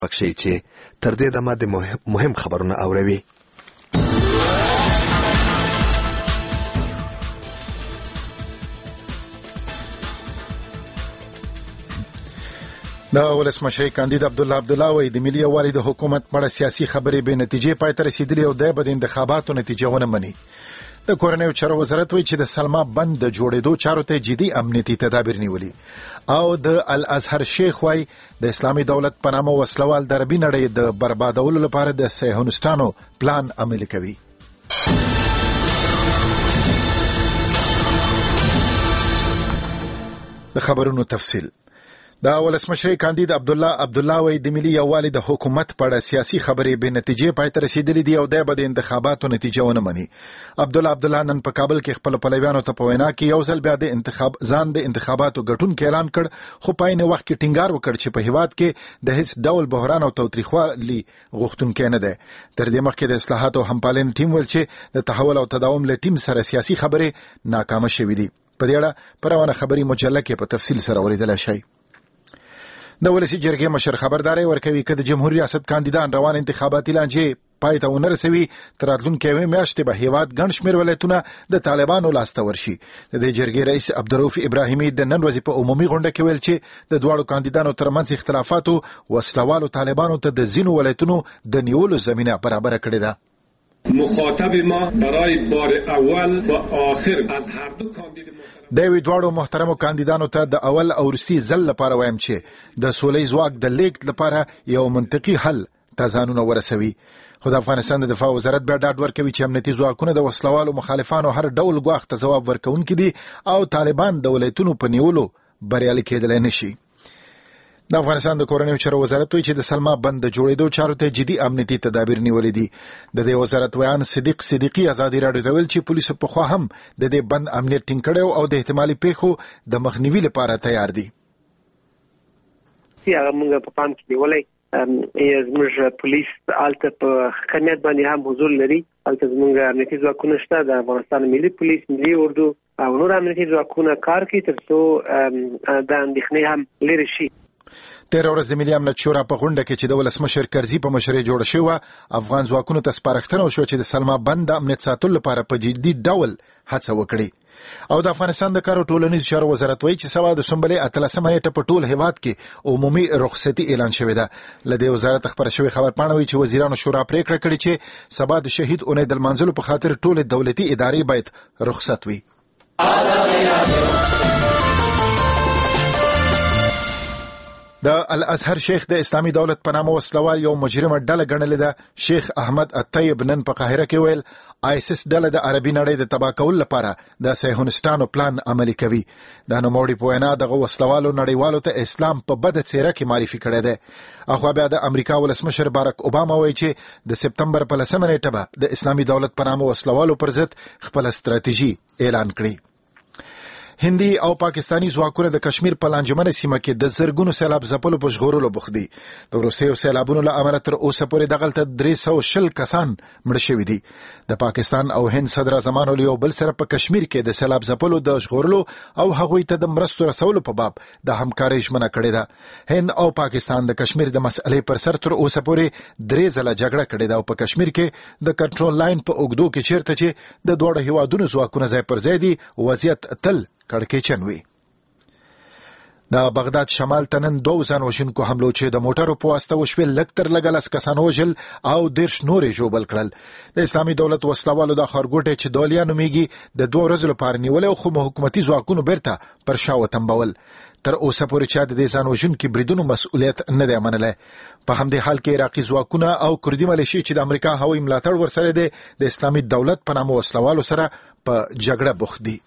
پکښې چې تر دې دمه د مهم خبرونه اوروي. د ولسمشر کاندید عبدالله وایي د ملي یووالي د حکومت مړه سیاسي خبرې بې نتیجې پای ته رسېدلې او دی به د انتخاباتو نتیجه ونه مني. د کورنیو چارو وزارت وایي چې د سلما بند د جوړېدو چارو ته جدي امنیتي تدابیر نیولي. او د الازهر شیخ وایي د اسلامي دولت په نامه وسلوال د عربي نړۍ د بربادولو لپاره د صهیونیستانو پلان عملي کوي. د خبرونو تفصیل. د ولسمشر کاندید عبدالله وایي د ملي یووالي د حکومت په اړه سیاسي خبرې بې نتیجې پای ته رسېدلې دي او دی به د انتخاباتو نتیجه ونه مني. عبدالله نن په کابل کې خپل پلویانو ته په وینا کې یو ځل بیا د انتخاباتو ګټونکی اعلان کړ، خو په عین وخت کې ټینګار وکړ چې په هیواد کې د هیڅ ډول بحران او تاوتریخوالي غوښتونکی نه دی. تر دې مخکې د اصلاحاتو او همپالنې ټیم ویل چې د تحول او تداوم له ټیم سره سیاسي خبرې ناکامه شوې دي. په دې اړه په روانه خبري مجله کې په تفصیل سره اوریدلای شئ. د ولسی جرګې مشر خبرداري ورکوي چې د جمهوریت ریاست کاندیدان روان انتخاباتي لانجې پای ته ونه رسوي تر راتلونکې میاشتې به هیواد ګڼ شمېر ولایتونه د طالبانو لاسته ورشي. د دې جرګې رئیس عبدالرؤف ابراهیمي د نن ورځې په عمومي غونډه کې ویل چې د دواړو کاندیدانو ترمنځ اختلافاتو وسلوالو طالبانو ته د ځینو ولایتونو د نیولو زمینه برابر کړې ده. مخاطب ما برای بار اول و آخر از هر دو کاندید دوی دواړو محترمو کاندیدانو ته د اول او وروستي ځل لپاره وایم چې د سولې ځواک د لیږد لپاره یو منطقي حل ته ځانونه ورسوي. خو د افغانستان د دفاع وزارت بیا ډاډ ورکوي چې امنیتي ځواکونه د وسلوالو مخالفانو هر ډول ګواښ ته ځواب ورکوونکي دي او طالبان د ولایتونو په نیولو بریالي کېدلی نشي. د افغانستان د کورنیو چارو وزارت وایي چې د سلما بند د جوړېدو چارو ته جدي امنیتي تدابیر نیولې دي. د دې وزارت ویان صدیقي ازادي راډیو ته ویل چې پولیسو پخوا هم د دې بند امنیت ټینګ کړی او د احتمالي پیښو د مخنیوي لپاره تیار دي. هغه موږ په پام کې نیولې زموږ پولیس الته په خدمت باندې هم حضور لري. الته زموږ امنیتي ځواکونه شته، د افغانستان ملي پولیس، ملي اردو او نور امنیتي ځواکونه کار کوي ترڅو د اندېښنې هم لرې شي. تیر ورځ د ملي امنیت شورا په غونډه کې چې د ولسمشر کرزي په مشرۍ جوړه شوه افغان ځواکونو ته سپارښتنه وشوه چې د سلما بند د امنیت ساتلو لپاره په جدي ډول هڅه وکړي. او د افغانستان د کار او ټولنیزو چارو وزارت وایي چې سبا د سنبلې 13 نیټه په ټول هیواد کې عمومي رخصتي اعلان شوې ده. له دې وزارت خبر شوی خبر پاڼه وایي چې وزیرانو شورا پریکړه کړې چې سبا د شهید اونۍ د لمانځلو په خاطر ټول دولتي ادارې باید رخصت وي. د الازهر شیخ د اسلامي دولت په نامه وسلوال یو مجرمه ډله ګڼلې ده. شیخ احمد الطیب نن په قاهره کې ویل آیسس ډله د عربي نړۍ د تباه کولو لپاره د صهیونیستانو پلان عملي کوي. د نوموړي په وینا دغه وسلوالو نړیوالو ته اسلام په بده څیره کې معرفي کړی دی. اخوا بیا د امریکا ولسمشر باراک اوباما وایي چې د سپتمبر په 10 نیټه به د اسلامي دولت په نامه وسلوالو پر ضد خپل ستراتیژي اعلان کړي. هندي او پاکستانی ځواکونه د کشمیر په لانجمنه سیمه کې د زرګونو سیلاب ځپلو په ژغورلو بوخت دي. د وروستیو سیلابونو له امله تر اوسه پورې دغلته 320 کسان مړه شوي دي. د پاکستان او هند صدر اعظمانو له یو بل سره په کشمیر کې د سیلاب ځپلو د ژغورلو او هغوی ته د مرستو رسولو په باب د همکارۍ ژمنه کړې ده. هند او پاکستان د کشمیر د مسئلې پر سر تر اوسه پورې 3 ځله جګړه کړې ده او په کشمیر کې د کنټرول لاین په اوږدو کې چیرته چې د دوه هیوادونو ځواکونه ځای پر ځای دي وضعیت تل کړکېچن وي. د بغداد شمال ته نن 2 ځان وژونکو حملو چې د موټرو په واسطه وشوې لږ تر لږه 10 کسان وژل او 10 نورې ژوبل کړل. د اسلامي دولت وسلوالو د ښارګوټي چې دولیا نومیږي د 2 ورځو لپاره نیولې او خو حکومتي ځواکونو بیرته پر شا وتمبول. تر اوسه پورې چې د دې ځان وژونکو بریدونو مسؤلیت نه دی منلی. په همدې حال کې عراقي ځواکونه او کردي ملیشې چې د امریکا هوایي ملاتړ ورسره دی د اسلامي دولت په نامه وسلوالو سره په جګړه بوخت دي.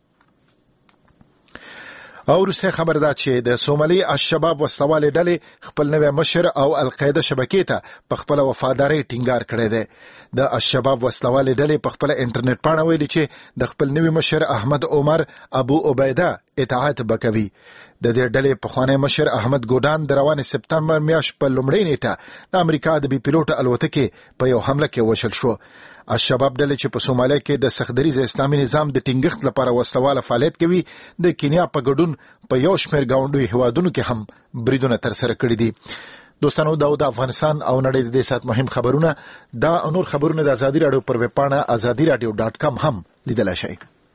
او روسي خبر ده چې د سومالي الشباب وسلوالې ډلې خپل نوې مشر او القاعده شبکې ته په خپل وفادارۍ ټینګار کړی دی. د الشباب وسلوالې ډلې په خپل انټرنیټ پاڼه ویلي چې د خپل نوې مشر احمد عمر ابو عبیده اطاعت وکوي. د دې ډلې پخوانی مشر احمد ګودان د روان سپتمبر میاشت په لومړۍ نیټه د امریکا د بي پیلوټ الوتکې په یو حمله کې وشل شو. الشباب ډلې چې په سومالیا کې د سختدریز اسلامي نظام د ټینګښت لپاره وسلواله فعالیت کوي د کینیا په ګډون په یو شمېر ګاونډیو هیوادونو کې هم بریدونه ترسره کړي دي. دوستانو دا د افغانستان او نړۍ د دې سات مهم خبرونه دا نور خبرونه د ازادي رادیو پر ویب پاڼه azadiradio.com هم لیدلای شئ.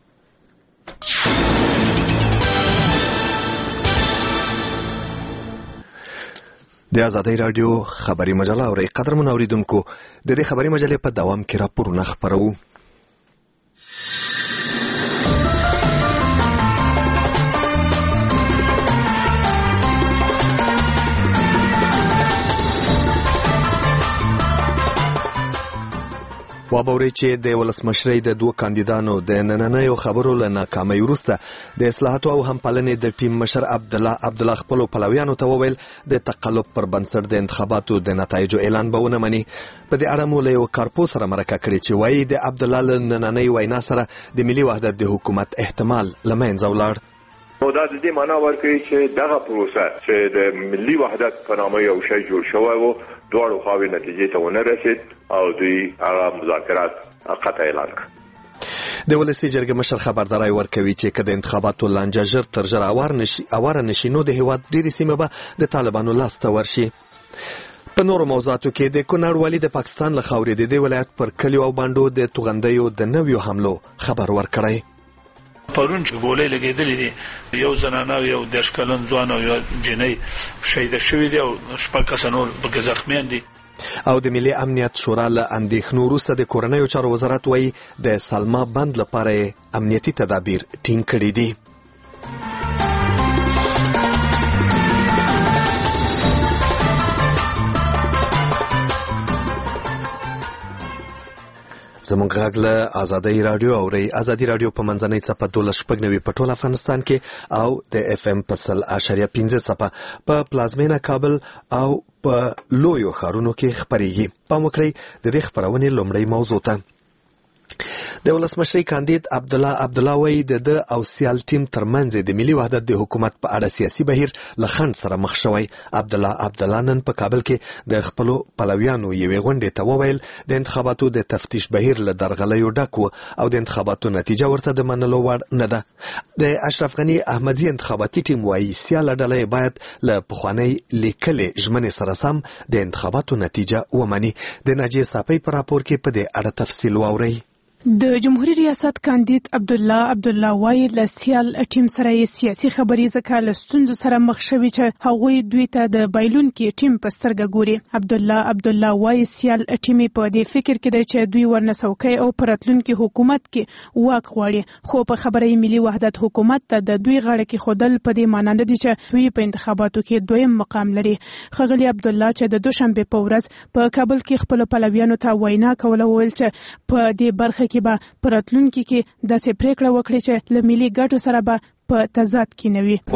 د ازادي رادیو خبري مجله او قدرمن اوریدونکو د دې خبري مجلې په دوام کې راپورونه خبرو. وابوري چې د ولسمشرۍ د دوه کاندیدانو د نننیو خبرو له ناکامۍ وروسته د اصلاحاتو او همپالنې د ټیم مشر عبدالله خپلو پلویانو ته وویل د تقلب پر بنسټ د انتخاباتو د نتایجو اعلان به ونه مني. په دې اړه مو له یو کارپوه سره مرکه کړې چې وایي د عبدالله له نننۍ وینا سره د ملي وحدت د حکومت احتمال له منځه ولاړ. نو دا د دې معنا ورکوي چې دغه پروسه چې د ملي وحدت په نامه یو شی جوړ شوی و دواړو خواوې نتیجې ته ونه رسید او دوی هغه مذاکرات قطع اعلان کړ. د ولسي جرګې مشر خبرداري ورکوي چې کله انتخاباتو لانجه ژر تر ژره اواره نشي نو د هیواد ډېرې سیمې به د طالبانو لاس ته ورشي. په نورو موضوعاتو کې د کونړ والي د پاکستان له خاورې د دې ولایت پر کلیو او باندو د توغندیو د نویو حملو خبر ورکړی. پرون چې ګولې لګېدلې دي یو زنانه یو 10 کلن ځوان او یو جنۍ شهید شوی دی او شپږ کس نور په زخمیان دي. او د ملي امنیت شورا له اندېښنو وروسته د کورنیو چارو وزارت وایي د سلما بند لپاره امنیتي تدابیر ټینګ کړي دي. زمونږ غږ له ازادي رادیو او ازادي رادیو په منځنۍ صفحه 12.9 په ټول افغانستان کې او د اف ام په 100.5 صفحه په پلازمینه کابل او په لویو ښارونو کې خبرېږي. پام وکړئ د دې خبرونې لومړی موضوع ته. د ولسمشرۍ کاندید عبدالله وایي د او سیال ټیم ترمنځ د ملي وحدت د حکومت په اړه سیاسي بهیر له خنډ سره مخ شوی. عبدالله نن په کابل کې د خپلو پلویانو یوې غونډې ته وویل د انتخاباتو د تفتیش بهیر له درغلیو ډک و او د انتخاباتو نتیجه ورته د منلو وړ نه ده. د اشرف غني احمدزي انتخاباتي ټیم وایي سیاله ډله باید له پخوانۍ لیکلې ژمنې سره سم د انتخاباتو نتیجه ومني. د ناجیه صافۍ په راپور کې په دې اړه تفصیل واورئ. د جمهوریت ریاست کاندید عبدالله وایي له سیال ټیم سره سیاسي خبرې ځکه له ستونزو سره مخ شوي چې هغوی دوی ته د بایلونکي ټیم په سترګه ګوري. عبدالله وایي سیال ټیم په دې فکر کې دی چې دوی ورنسوکي او پرتلونکي حکومت کې واک غواړي خو په خبرې ملي وحدت حکومت ته د دوی غاړه کې خودل په دې معنی نه دي چې دوی په انتخاباتو کې دویم مقام لري. ښاغلي عبدالله چې د دوشنبه په ورځ په کابل کې خپل پلویانو ته وینا کوله ویل چې په دې برخه کې به پرتلونکي کې داسې پریکړه وکړي چې له ملي ګټو سره به په تضاد کې نه وي.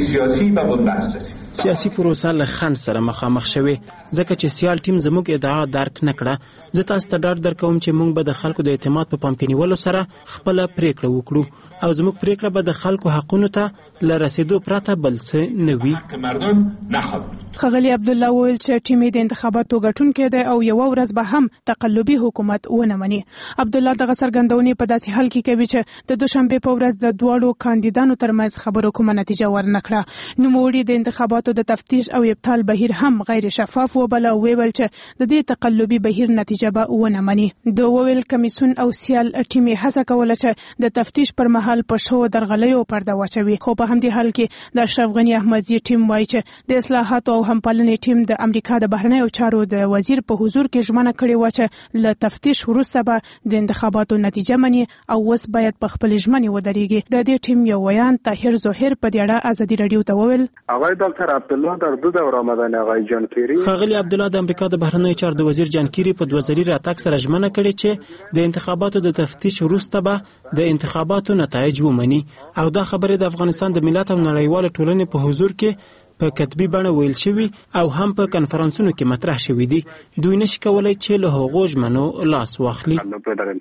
سیاسي پروسه له خنډ سره مخامخ شوه ځکه چې سیال ټیم زموږ ادعا درک نه کړه. زه تاسو ته ډاډ درکوم چې موږ به د خلکو د اعتماد په پام کې نیولو سره خپل پریکړه وکړو او زموږ پریکړه به د خلکو حقونو ته له رسیدو پرته بل څه نه وي. ښاغلي عبدالله وویل چې ټیم د انتخاباتو ګټونکی دی او یو ورځ به هم تقلبي حکومت ونه مني. عبدالله دغه څرګندونې په داسې حال کې کوي چې د دوشنبه په ورځ د دواړو کاندیدانو ترمنځ خبرو کومه نتیجه ورنکړه. نوموړي د انتخاباتو د تفتیش او ابطال بهیر هم غیر شفاف وبله او ویل چې د دې تقلبي بهیر نتیجه به ونه مني. د وویل کمیسون او سیال ټیم هڅه کوله چې د تفتیش پر مهال په شو درغلیو پرده واچوي خو په همدې حال کې د اشرف غني احمدزي ټیم وایي چې د اصلاحاتو او همپالنې ټیم د امریکا د بهرنیو چارو د وزیر په حضور کې ژمنه کړې و چې له تفتیش وروسته به د انتخاباتو نتیجه مني او اوس باید په خپل ژمنې ودرېږي. د دې ټیم یو ویان طاهر ظاهر په دې اړه ازادي رادیو ته وویل آقای ډاکټر عبدالله در دو دور آمدن آقای جان کیری ښاغلي عبدالله د امریکا د بهرنیو چارو د وزیر جان کیری په 2000 راتګ سره ژمنه کړې چې د انتخاباتو د تفتیش وروسته به د انتخاباتو نتایج ومني او دا خبره د افغانستان د ملت او نړیوال ټولنې په حضور کې په کتبي بڼه ویل شوی او هم په کنفرانسونو کې مطرح شوی دي. دوی نشي کولای چې له هغو ژمنو لاس واخلي. په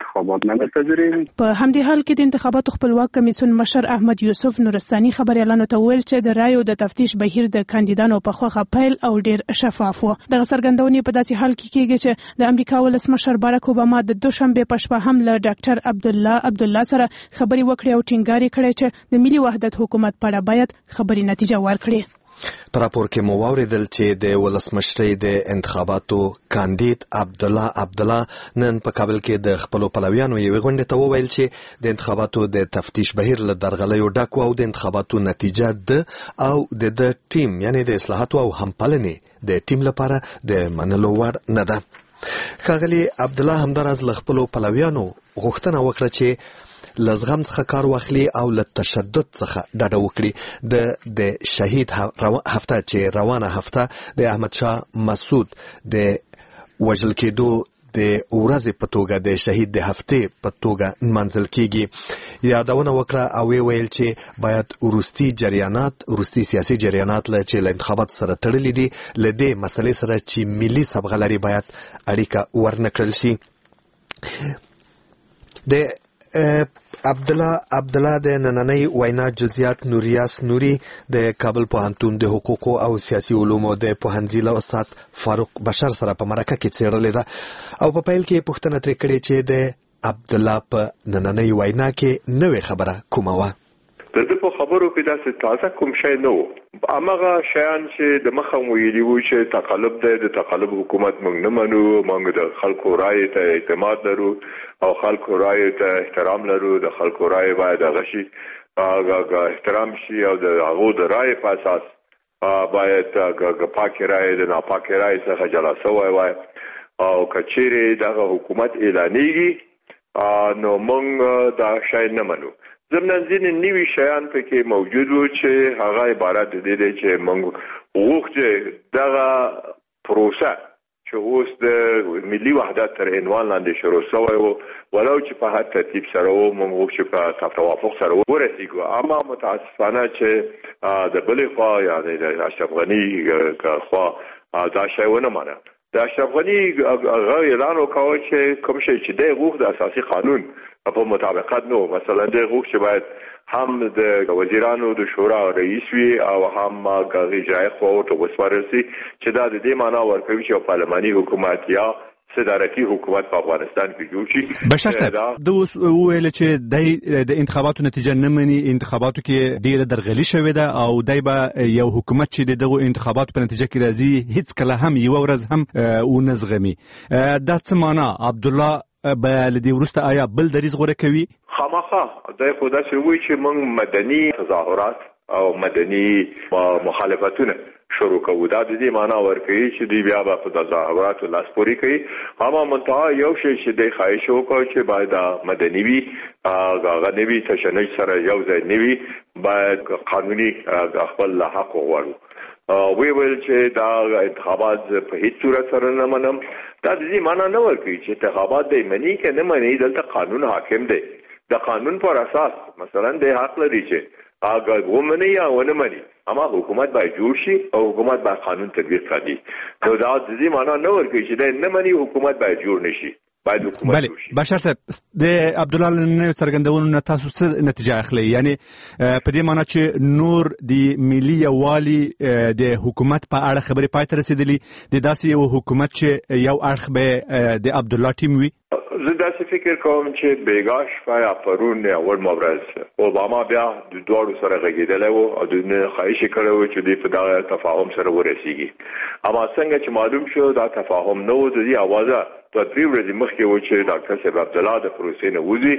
همدې حال کې د انتخاباتو خپلواک کمیسون مشر احمد یوسف نورستاني خبريالانو ته ویل چې د رایو د تفتیش بهیر د کاندیدانو په خوخه پیل او ډیر شفاف و. دغه څرګندونې په داسې حال کې کېږي چې د امریکا ولسمشر باراک اوباما د دوشنبه په شپه هم له ډاکټر عبدالله سره خبري وکړې او ټینګار کړی چې د ملي وحدت حکومت په اړه باید خبري نتیجه ورکړي. پر راپور کې مو واوریدل چې د ولسمشرۍ د انتخاباتو کاندید عبدالله نن په کابل کې د خپلو پلویانو یوې غونډې ته وویل چې د انتخاباتو د تفتیش بهیر له درغلیو ډک و او د انتخاباتو نتیجه او د ټیم یعنی د اصلاحاتو او همپالنې د ټیم لپاره د منلو وړ نه ده. ښاغلي عبدالله همداراز له خپلو پلویانو غوښتنه وکړه چې له زغم څخه کار واخلي او له تشدد څخه ډډه وکړي. د شهید هفته چې روانه هفته د احمد شاه مسعود د وژل کېدو د ورځې په توګه د شهید د هفتې په توګه نمانځل کېږي. یادونه وکړه او ویل چې باید وروستي سیاسي جریانات چې له انتخاباتو سره تړلي دي له دې مسلې سره چې ملي صبغه لري باید اړیکه ورنه کړل شي. د عبدالله د نننۍ وینا جزئیات نوریاس نوري د کابل پوهنتون د حقوقو او سیاسي علومو د پوهنځي له استاد فاروق بشر سره په مرکه کې څېړلې ده او په پیل کې پوښتنه ترې کړې چې د عبدالله په نننۍ وینا کې نوې خبره کومه وه. د دې په خبرو کې داسې تازه کوم شی نه و. هغه شیان چې د مخه ویلي وو چې تقلب دی، د تقلب حکومت موږ نه منو، موږ د خلکو رایې ته اعتماد لرو او خلکو رایې ته احترام لرو، د خلکو رایې باید هغه شي احترام شي او د هغو د رایې په اساس باید پاکې رایې د ناپاکې رایې څخه جلا سوی وای او که چیرې دغه حکومت اعلانېږي نو موږ دا شی نه منو. ضمن ځینې نوي شیان پکې موجود وو چې هغه عبارت دی چې موږ غوښتو دغه پروسه چې اوس د ملي وحدت تر عنوان لاندې شروع شوی و ولو چې په هر ترتیب سره و موږ غوښتو په توافق سره ورسېږو. اما متاسفانه چې د بلې خوا یعنې د اشرف غني خوا دا شی ونه منه. د اشرف غني هغه اعلان وکړ چې کوم شی چې دی غوښت د اساسي قانون په مطابقت نو مثلا د غوښ چې باید هم د وزیرانو د شورا رئیس وي او هم اجرایي قوه ته وسپارل شي چې دا د دې معنا ورکوي چې پارلماني حکومت یا صدارتي حکومت په افغانستان کې جوړ شي. بشر صاحب د ویل چې د انتخاباتو نتیجه نه مني، انتخاباتو کې ډیره درغلي شوې ده او دای به یو حکومت چې دغه انتخاباتو په نتیجه کې راځي هیڅ کله هم یو ورځ هم ونزغمي. دا څه معنا عبدالله به لدی ورسته آیا بل دریز غوړه کوي؟ خامخا د خدا چې وی چې موږ مدني تظاهرات او مدني مخالفتونه شروع کوو. دا د دې معنا ورکوي چې دی بیا په تظاهراتو لاسپوري کوي. اما منتها یو شی چې د خواهش وکړي چې باید مدني وي هغه نوي تشنج سره یو ځای نوي باید قانوني خپل حق وغواړو. وی ویل چې دا انتخابات په هیڅ صورت سره نه منم. دا د دې معنا نه ورکوي چې انتخابات د منی کې نه مني. دلته قانون حاکم دی. د قانون پر اساس مثلا د حق لري چې اگر ومني یا ونه مني اما حکومت باید جوړ شي او حکومت باید قانون تطبیق کړي. نو دا د دې معنا نه ورکوي چې د نه مني حکومت باید جوړ نشي، باید حکومت جوړ شي. بشر صاحب د عبدالله نن څرګندونو نه تاسو څه نتیجه اخلي؟ یعنی په دې معنا چې نور د ملي یووالي د حکومت په اړه خبرې پای ته رسیدلي د داسې یو حکومت چې یو اړخ به د عبدالله ټیم وي. زه داسې فکر کوم چې بیګاش یا پرون اول مبرز اوباما بیا د دوړو سره غږیدلی و او د خواهش کړی و چې دوی په دغه تفاهم سره ورسیږي. اما څنګه چې معلوم شو دا تفاهم نه و. د دې اوازه په 3 ورځې مخکې و چې ډاکټر صاحب عبدالله د پروسې نه وځي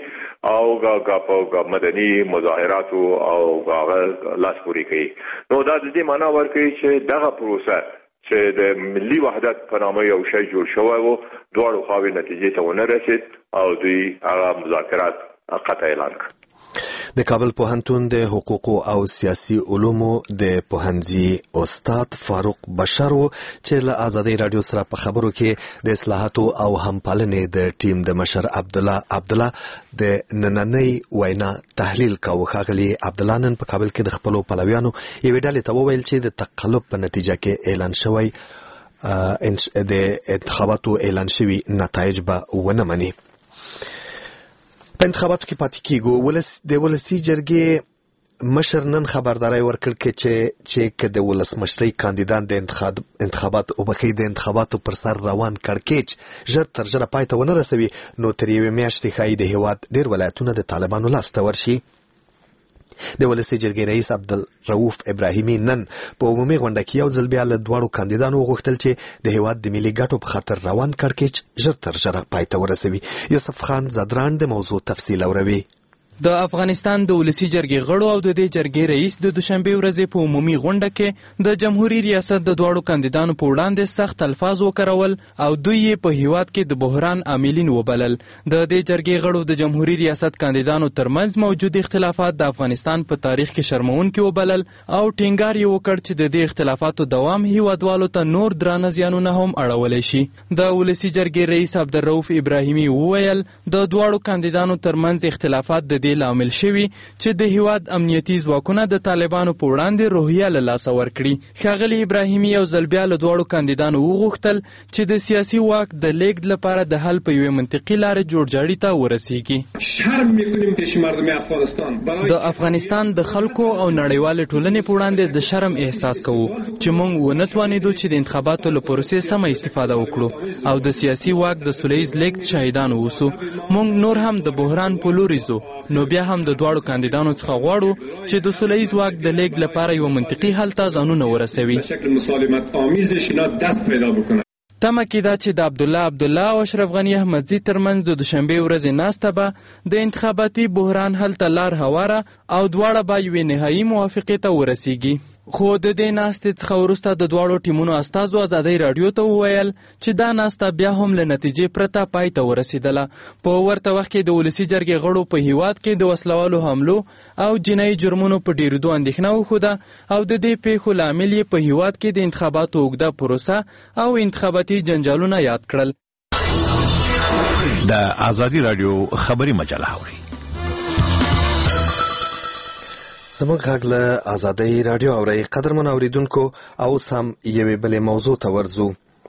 او په مدني مظاهراتو او هغه لاسپوري کوي. نو دا د دې معنا ورکوي چې دغه پروسه چې د ملي وحدت په نامه یو شی جوړ شوی و دواړو خواوې نتیجې ته ونه رسید او دوی هغه مذاکرات قطع اعلان کړ. د کابل پوهنتون د حقوقو او سیاسي علومو د پوهنځي استاد فاروق بشر چې له آزادۍ رادیو سره په خبرو کې د اصلاحاتو او همپالنې د ټیم د مشر عبدالله د نننۍ وینا تحلیل کاوه. ښاغلي عبدالله نن په کابل کې د خپلو پلویانو یوې ډلې ته وویل چې د تقلب په نتیجه کې اعلان شوی د انتخاباتو اعلان شوي نتایج به ونه مني. په انتخاباتو کې پاتې کېږو. د ولسي جرګې مشر نن خبرداری ورکړ چې که د ولسمشرۍ کاندیدان د انتخاباتو پر سر روان کړکېچ ژر تر ژره پای ته ونه رسوي نو تر یوې میاشتې ښایي د هېواد ډېر ولایتونه د طالبانو لاس ته ورشي. د ولسی جرګې رئیس عبدالرؤف ابراهیمي نن په عمومي غونډه کې یو ځل بیا له دواړو کاندیدانو غوښتل چې د هیواد د ملي ګټو په خاطر روان کړکېچ ژر تر ژره پای ته ورسوي. یوسف خان زدران د موضوع تفصیل اوروي. د افغانستان د ولسی جرګې غړو او د دې جرګې رئیس د دوشنبه ورځې په عمومي غونډه کې د جمهوریت ریاست د دواړو کاندیدانو په وړاندې سخت الفاظ وکړول او دوی یې په هیواد کې د بحران عاملین وبلل. د دې جرګې غړو د جمهوریت ریاست کاندیدانو ترمنځ موجود اختلافات د افغانستان په تاریخ کې شرمونکي وبلل او ټینګار یې وکړ چې د دې اختلافاتو دوام هیوادوالو ته نور درانه زیانونه هم اړولی شي. د ولسی جرګې رئیس عبدالرؤف ابراهیمي وویل د دواړو کاندیدانو ترمنځ اختلافات د دې لامل شوي چې د هیواد امنیتي ځواکونه د طالبانو په وړاندې روحیه له لاسه ورکړي. ښاغلي ابراهیمي یو ځل بیا له دواړو کاندیدانو وغوښتل چې د سیاسي واک د لیږد لپاره د حل په یوې منطقي لارې جوړجاړي ته ورسیږي. شرم میکنیم پیش مردم افغانستان. د افغانستان د خلکو او نړیوال ټولنې په وړاندې د شرم احساس کوو چې موږ ونه توانېدو چې د انتخاباتو له پروسې سمه استفاده وکړو او د سیاسي واک د سولیز لیږد شاهدان اوسو. موږ نور هم د بحران په لوري ځو. نو بیا هم د دواړو کاندیدانو څخه غواړو چې د سولیز واک د لیږد لپاره یو منطقي حل ته ځانونه ورسوي. تمه کېده چې د عبدالله او اشرف غني احمدزي ترمنځ د دوشنبې ورځې ناسته به د انتخاباتي بحران حل ته لار هواره او دواړه به یوې نهایي موافقې ته ورسیږي. خو د دې ناستې څخه وروسته د دواړو ټیمونو استازو ازادۍ راډیو ته وویل چې دا ناسته بیا هم له نتیجې پرته پای ته ورسېدله. په ورته وخت کې د ولسي جرګې غړو په هیواد کې د وسلوالو حملو او جنایي جرمونو په ډېرېدو اندېښنه وښوده او د دې پیښو لامل یې په هیواد کې د انتخاباتو اوږده پروسه او انتخاباتي جنجالونه یاد کړل. د ازادي راډیو خبري مجله اوري. زموږ غږ له ازادۍ راډیو اورئ. قدرمن اوریدونکو او سم یوې بلې موضوع ته ورځو.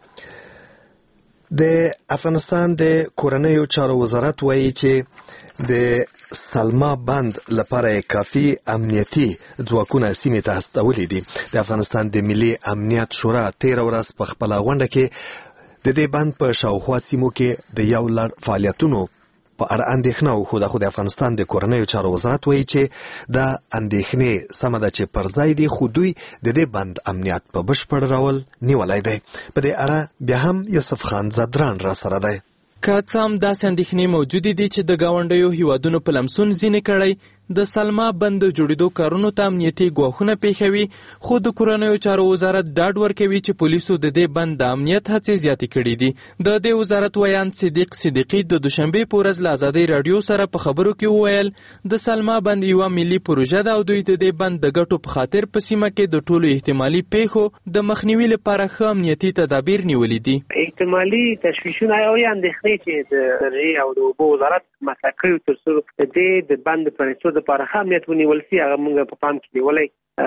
د افغانستان د کورنیو چارو وزارت وایي چې د سلما بند لپاره کافي امنیتي ځواکونه سیمې ته استولي دي. د افغانستان د ملي امنیت شورا 13 ورځ په خپله غونډه کې د دې بند په شاوخوا سیمو کې د یو لړ فعالیتونو په اړه اندېښنه وښوده. خو د افغانستان د کورنیو چارو وزارت وایي چې دا اندېښنې سمه ده چې پر ځای دي، خو دوی د دې بند امنیت په بشپړ ډول نیولی دی. په دې اړه بیا هم یوسف خان زدران را سره دی. که څه هم داسې اندېښنې موجودې دي چې د ګاونډیو هیوادونو په لمسون ځینې کړی د سلما بند د جوړېدو کارونو ته امنیتي ګواښونه پیښوي، خو د کورنیو چارو وزارت ډاډ ورکوي چې پولیسو د دې بند د امنیت هڅې زیاتې کړي دي. د دې وزارت ویان صدیق صدیقي د دوشنبې په ورځ له ازادۍ راډیو سره په خبرو کې وویل د سلما بند یوه ملي پروژه ده او دوی د دې بند د ګټو په خاطر په سیمه کې د ټولو احتمالي پیښو د مخنیوي لپاره ښه امنیتي تدابیر نیولي دي. احتمالي تشویشونه او اندېښنې چې د انرژي او د اوبو وزارت مطرح کړي تر څو د دې د بند د پرېښودو لپاره ښه امنیت ونیول سي، هغه موږ په پام کې نیولی.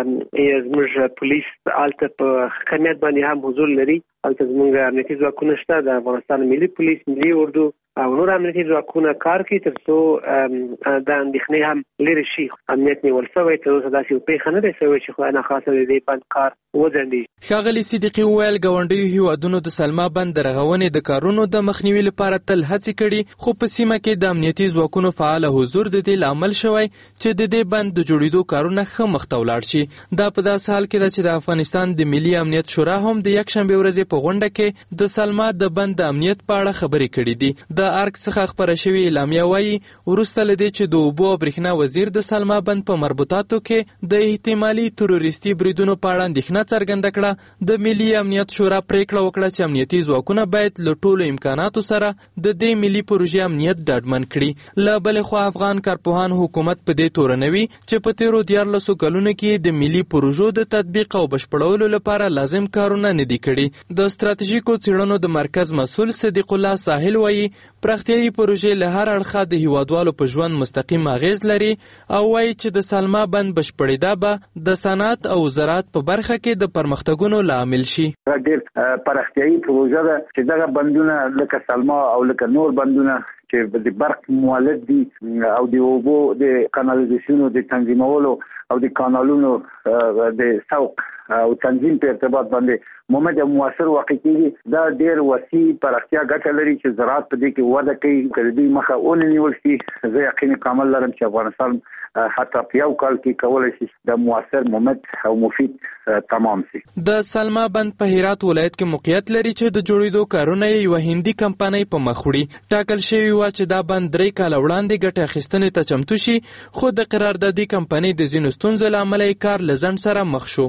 زموږ پولیس هلته په کمیت باندې هم حضور لري. هلته زموږ امنیتي ځواکونه شته، د افغانستان ملي پولیس، ملي اردو او نور امنیتي ځواکونه کار کوي تر څو د اندېښنې هم لرې شي. امنیت نیول شوی، تر اوسه داسې یوه پیښه نه ده شوې چې خدای ناخواسته د دې بند کار وځنډېږي. ښاغلي صدیقي وویل ګاونډیو هیوادونو د سلما بند د رغونې د کارونو د مخنیوي لپاره تل هڅې کړي، خو په سیمه کې د امنیتي ځواکونو فعاله حضور د دې لامل شوی چې د دې بند د جوړېدو کارونه ښه مخته ولاړ شي. دا په داسې حال کې ده چې د افغانستان د ملي امنیت شورا هم د یکشنبې ورځې په غونډه کې د سلما د بند د امنیت په اړه خبرې کړي دي. د ارګ څخه خپره شوې اعلامیه وایي وروسته له دې چې د اوبو او برېښنا وزیر د سلما بند په مربوطاتو کې د احتمالي تروریستي بریدونو په اړه اندېښنه څرګنده کړه، د ملي امنیت شورا پریکړه وکړه چې امنیتي ځواکونه باید له ټولو امکاناتو سره د دې ملي پروژې امنیت ډاډمن کړي. له بلې خوا افغان کارپوهان حکومت په دې تورنوي چې په تېرو 14 کلونو کې د ملي پروژو د تطبیق او بشپړولو لپاره لازم کارونه نه دي کړي. د ستراتیژیکو څېړنو د مرکز مسؤل صدیق الله ساحل وایي پراختیایي پروژې له هر اړخه د هیوادوالو په ژوند مستقیم اغیز لري او وایي چې د سلما بند بشپړېدا به د صنعت او زراعت په برخه کې د پرمختګونو لامل شي. ډېر پراختیایي پروژه ده چې دغه بندونه لکه سلما او لکه نور بندونه چې د برق مولد دي او د اوبو د کانالیزیشنو د تنظیمولو او د کانالونو د سوق او تنظیم په ارتباط باندې مومد موثر واقع کیږي دا ډیر وسیع پراختیا ګټه لري چې زراعت په دې کې وده کوي کړي مخه اونې ولسي زه یقین کامل لرم چې افغانستان حتی په یو کال کې کولای شي د موثر مومد او مفید تمام شي. د سلما بند په هرات ولایت کې موقعیت لري چې د جوړېدو کارونه یو هندي کمپنۍ په مخ وړي. ټاکل شوی و چې دا بند 3 کال وړاندې ګټه اخیستنې ته چمتو شي، خو د قراردادي کمپنۍ د ځینو ستونزو له امله کار له ځنډ سره مخ شو.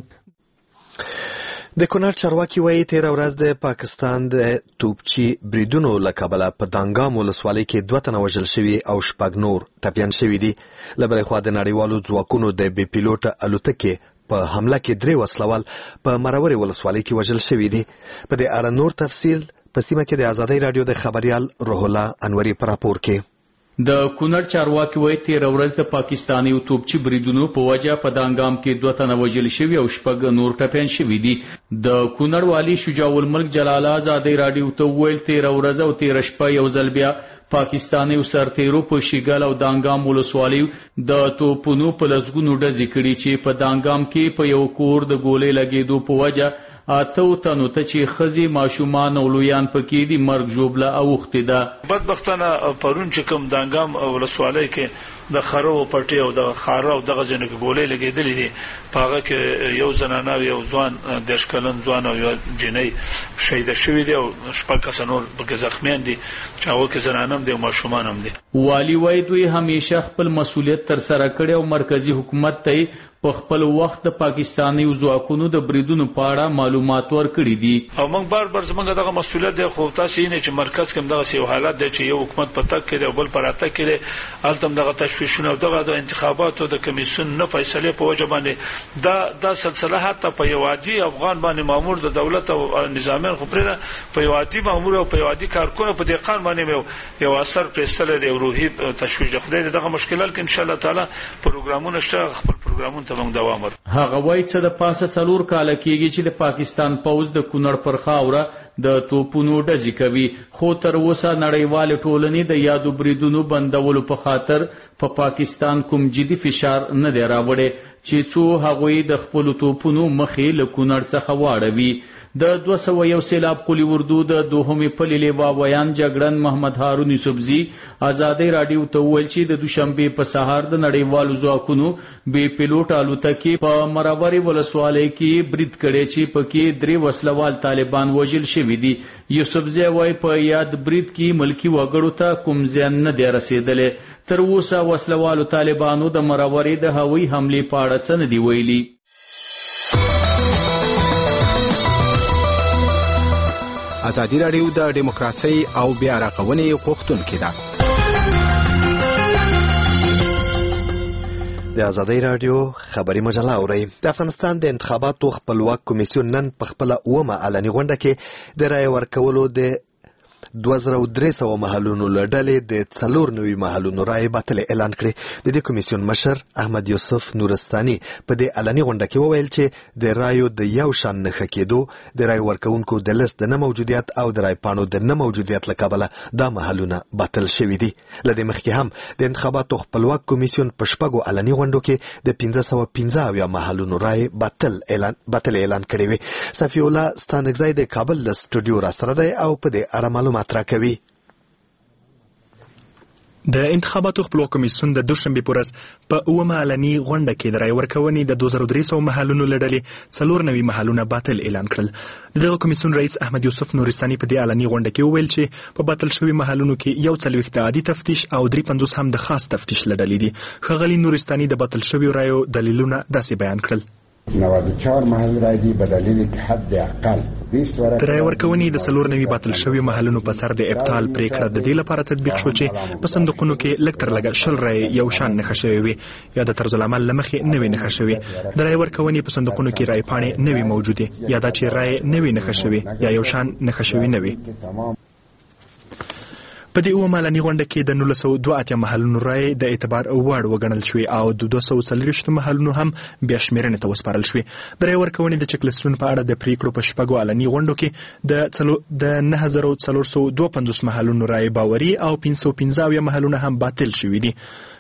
د کونړ چارواکي وایي 13 ورځ د پاکستان د توپچي بریدونو له کبله په دانګام ولسوالۍ کې 2 تنه وژل شوي او 6 نور ټپیان شوي دي. له بلې خوا د نړیوالو ځواکونو د بې پیلوټه الوتکې په حمله کې 3 وسلوال په مرورې ولسوالۍ کې وژل شوي دي. په دې اړه نور تفصیل په سیمه کې د ازادۍ رادیو د خبريال روح الله انوري پر راپور کې. د کونړ چارواکي وایي 13 ورځ د پاکستاني توپچي بریدونو په وجه په دانګام کې 2 تنه وژل شوي او 6 نور ټپیان شوي دي. د کونړ والي شجاع الملک جلال ازادۍ رادیو ته ویل 13 ورځ او 13 شپه یو ځل بیا پاکستاني سرتیرو په شیګل او دانګام ولسوالیو د توپونو په لسګونو ډزې کړي چې په دانګام کې په یو کور د ګولې لګېدو په وجه 8 تنو ته چې خزي ماشومان او لویان پکې دي مرګ ژوبله اوختې ده. بدبختانه پرون چې کوم دانګام ولسوالۍ کې د خرو پټي او د خاره او دغه جنګ ګولې لګېدلې دي، پاغه کې یو زنانه او یو ځوان د شکلن ځوان او یو جنۍ شهید شوی دی او 6 کس نور پکې زخمیان دي چې هغه کې زنانم دي او ماشومان هم دي. والی وایي دوی همیشه خپل مسولیت تر سره کړی او مرکزی حکومت ته په خپل وخت د پاکستاني ځواکونو د بریدونو په اړه معلومات ورکړي دي. او موږ بار زموږ دغه مسولیت دی، خو تاسو یې نه چې مرکز کې دغه یو حالت دی چې یو حکومت په تک کې دی او بل پر اته کې دی، التم دغه تشویشونه او دغه د انتخاباتو د کمیسیون نه فیصله په وجه باندې دا سلسله حتی په یو عادي افغان باندې مامور د دولت او نظامیان خو پرې په یو عادي مامور او په یو عادي کارکونه په دې قانون باندې یو اثر پرستل دی او روحي تشویش د خدای دغه مشکلات کې ان شاء الله تعالی پروګرامونه شته، خپل پروګرامونه هغه وایي چې د پاسه 4 کال کېږي چې د پاکستان پوځ د کونړ پر خاوره د توپونو ډزې کوي، خو تر اوسه نړیوال ټولنې د یادو بریدونو بندولو په خاطر په پاکستان کوم جدي فشار نه دی راوړی چې څو هغوی د خپل توپونو مخې له کونړ څخه واړوي. د 201 سیلاب قلی اردو د دوهمې پلې لیوا ویان جګړن محمد هارون یوسفزي ازادۍ رادیو ته وویل چې د دوشنبه په سهار د نړیوالو ځواکونو بې پیلوټ الوتکې په مرورې ولسوالۍ کې برید کړی چې پکې 3 وسلوال طالبان وژل شوي دي. یوسفزي وایي په یاد برید کې ملکی وګړو ته کوم زیان نه دی رسیدلی. تر اوسه وسلوالو طالبانو د مرورې د هوایي حملې په اړه څه نه دی ویلي. ازادي رادیو د دیموکراسي او بیا رغونې غوښتونکې ده. د ازادۍ رادیو خبري مجله اورئ. د افغانستان د انتخاباتو خپلواک کمیسیون نن په خپل اومه علني غونډه کې د رای ورکولو د 2300 محلونو لړلې د 490 محلونو رای باطل اعلان کړې. د دې کمیسیون مشر احمد یوسف نورستاني په دې علني غونډه کې وویل چې د رایو د یو شان نښه کېدو، د رای ورکونکو د لیست د نه موجودیت او د رای پاڼو د نه موجودیت له کبله دا محلونه باطل شوي دي. له دې مخکې هم د انتخاباتو خپلواک کمیسیون په 6 علني غونډو کې د 515 محلونو رای باطل اعلان کړی وي. صفی الله ستانکزی د کابل له سټوډیو را سره دی او په دې اړه معلومات راکوي. د انتخاباتو خپلواک کمیسیون د دوشنبه په ورځ په اومه علني غونډه کې د رای ورکونې د 2300 محلونو لړلې 490 محلونه باطل اعلان کړل. دغه کمیسیون رئیس احمد یوسف نورستاني په دې علني غونډه کې وویل چې په باطل شوی محلونو کې 140 عادي تفتیش او 350 هم د خاص تفتیش لړلې دي. ښاغلي نورستاني د باطل شوی رایو دلیلونه داسې بیان کړل. 94 محل رای دي بدلیل کې حد اقل 20 ورځې. د رای ورکونې د 490 باطل شوی محلونو په سر د ابطال پریکړه د دې لپاره تطبیق شو چې په صندوقونو کې لږ تر لږه 10 رای یو شان نښه شوی وي یا د طرز العمل لمخې نوې نښه شوی. د رای ورکونې په صندوقونو کې رای پاڼې نوې موجوده یا دا چې رای نوې نښه شوی یا یو شان نښه شوی نوې. په دې اومه علني غونډه کې د 1902 محلونو رای د اعتبار وړ وګڼل شوې او د 240 محلونو هم بیا شمیرنې ته وسپارل شوې. د رای ورکونې د چک لیستونو په اړه د پریکړو په 6 علني غونډو کې د 9452 محلونو رای باوري او 515 محلونه هم باطل شوي دي.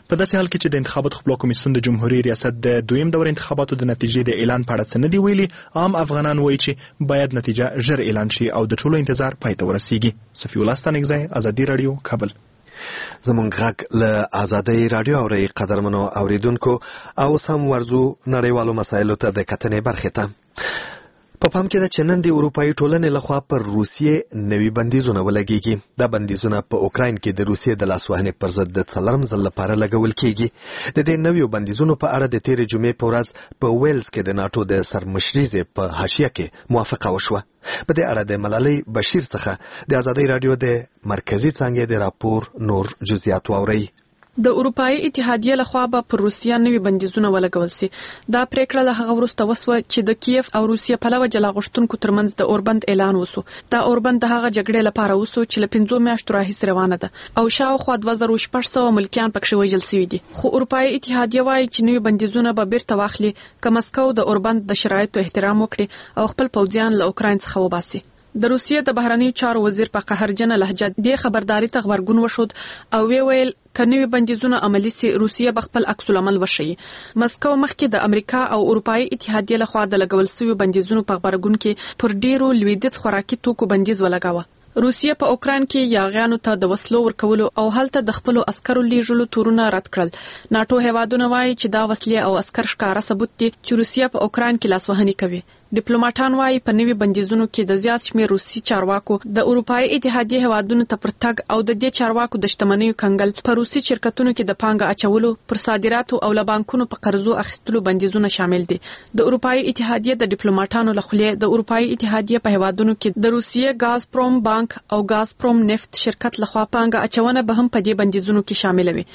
په داسې حال کې چې د انتخاباتو خپلواک کمیسیون د جمهوریت ریاست د دویم دور انتخاباتو د نتیجې د اعلان په اړه څه نه دی ویلي، عام افغانان وایي چې باید نتیجه ژر اعلان شي او د ټولو انتظار پای ته ورسیږي. صفي الله ستانکزی، ازادي رادیو، کابل. زمونږ غږ له ازادۍ رادیو اورئ. قدرمنو اوریدونکو، او سم ورزو نړیوالو مسایلو ته د کتنې برخې ته. په پام کې ده چې نن د اروپایي ټولنې لخوا پر روسیې نوي بندیزونه ولګېږي. دا بندیزونه په اوکراین کې د روسیې د لاسوهنې پر ضد د څلورم ځل لپاره لګول کېږي. د دې نویو بندیزونو په اړه د تېرې جمعې په ورځ په ویلز کې د ناټو د سرمشریزې په حاشیه کې موافقه وشوه. په دې اړه د ملالۍ بشیر څخه د ازادۍ رادیو د مرکزي څانګې د راپور نور جزئیات واورئ. د اروپאי اتحادیه لخوا به پر روسیا نوي بندیزونه ولګول سي. دا پریکړه له هغه وروسته وسوه چې د کیف او روسیا په لور جلا غشتونکو ترمنځ د اوربند اعلان وسو. دا اوربند د هغه جګړې لپاره وسو چې له 5 میاشتو راهیسې روانه ده او شاوخوا 2600 ملکیان پکې وژل شوي دي. خو اروپאי اتحادیه وايي چې نوي بندیزونه به بیرته واخلي که مسکو د اوربند د شرایطو احترام وکړي او خپل پوځیان له اوکراین څخه وباسي. د روسیې د بهرنیو چارو وزیر په قهرجنه لهجه د خبرداري ته غبرګون وشود او ویل کنوي بندیزونه عملی سي روسیه بخپل عکس العمل وشي. مسکو مخکې د امریکا او اروپאי اتحادیه لخوا د لګول شوی بندیزونو په غبرګون کې پر ډیرو لویدیځ خوراکي توکو بندیز ولګاوه. روسیه په اوکراین کې یاغیانو ته د وسلو ورکولو او هلته د خپل عسکرو لیږلو تورونه رد کړل. ناتو هیوادونه وايي چې دا وسلې او عسكر ښکارا ثبوت دي چې روسیه په اوکراین کې لاسوهنه کوي. ډیپلوماټان وايي په نوي بندیزونو کې د زیات شمېر روسي چارواکو د اروپאי اتحادیه هیوادونو ته پرتګ او د دې چارواکو د شتمنیو کنګل په روسي شرکتونو کې د پانګه اچولو پر صادراتو او له بانکونو په قرضو اخیستلو بندیزونه شامل دي. د اروپאי اتحادیه د ډیپلوماټانو لخوا د اروپאי اتحادیه په هیوادونو کې د روسیې غازپروم بانک او غازپروم نفت شرکت لخوا پانګه اچونه به هم په دې بندیزونو کې شامل وي.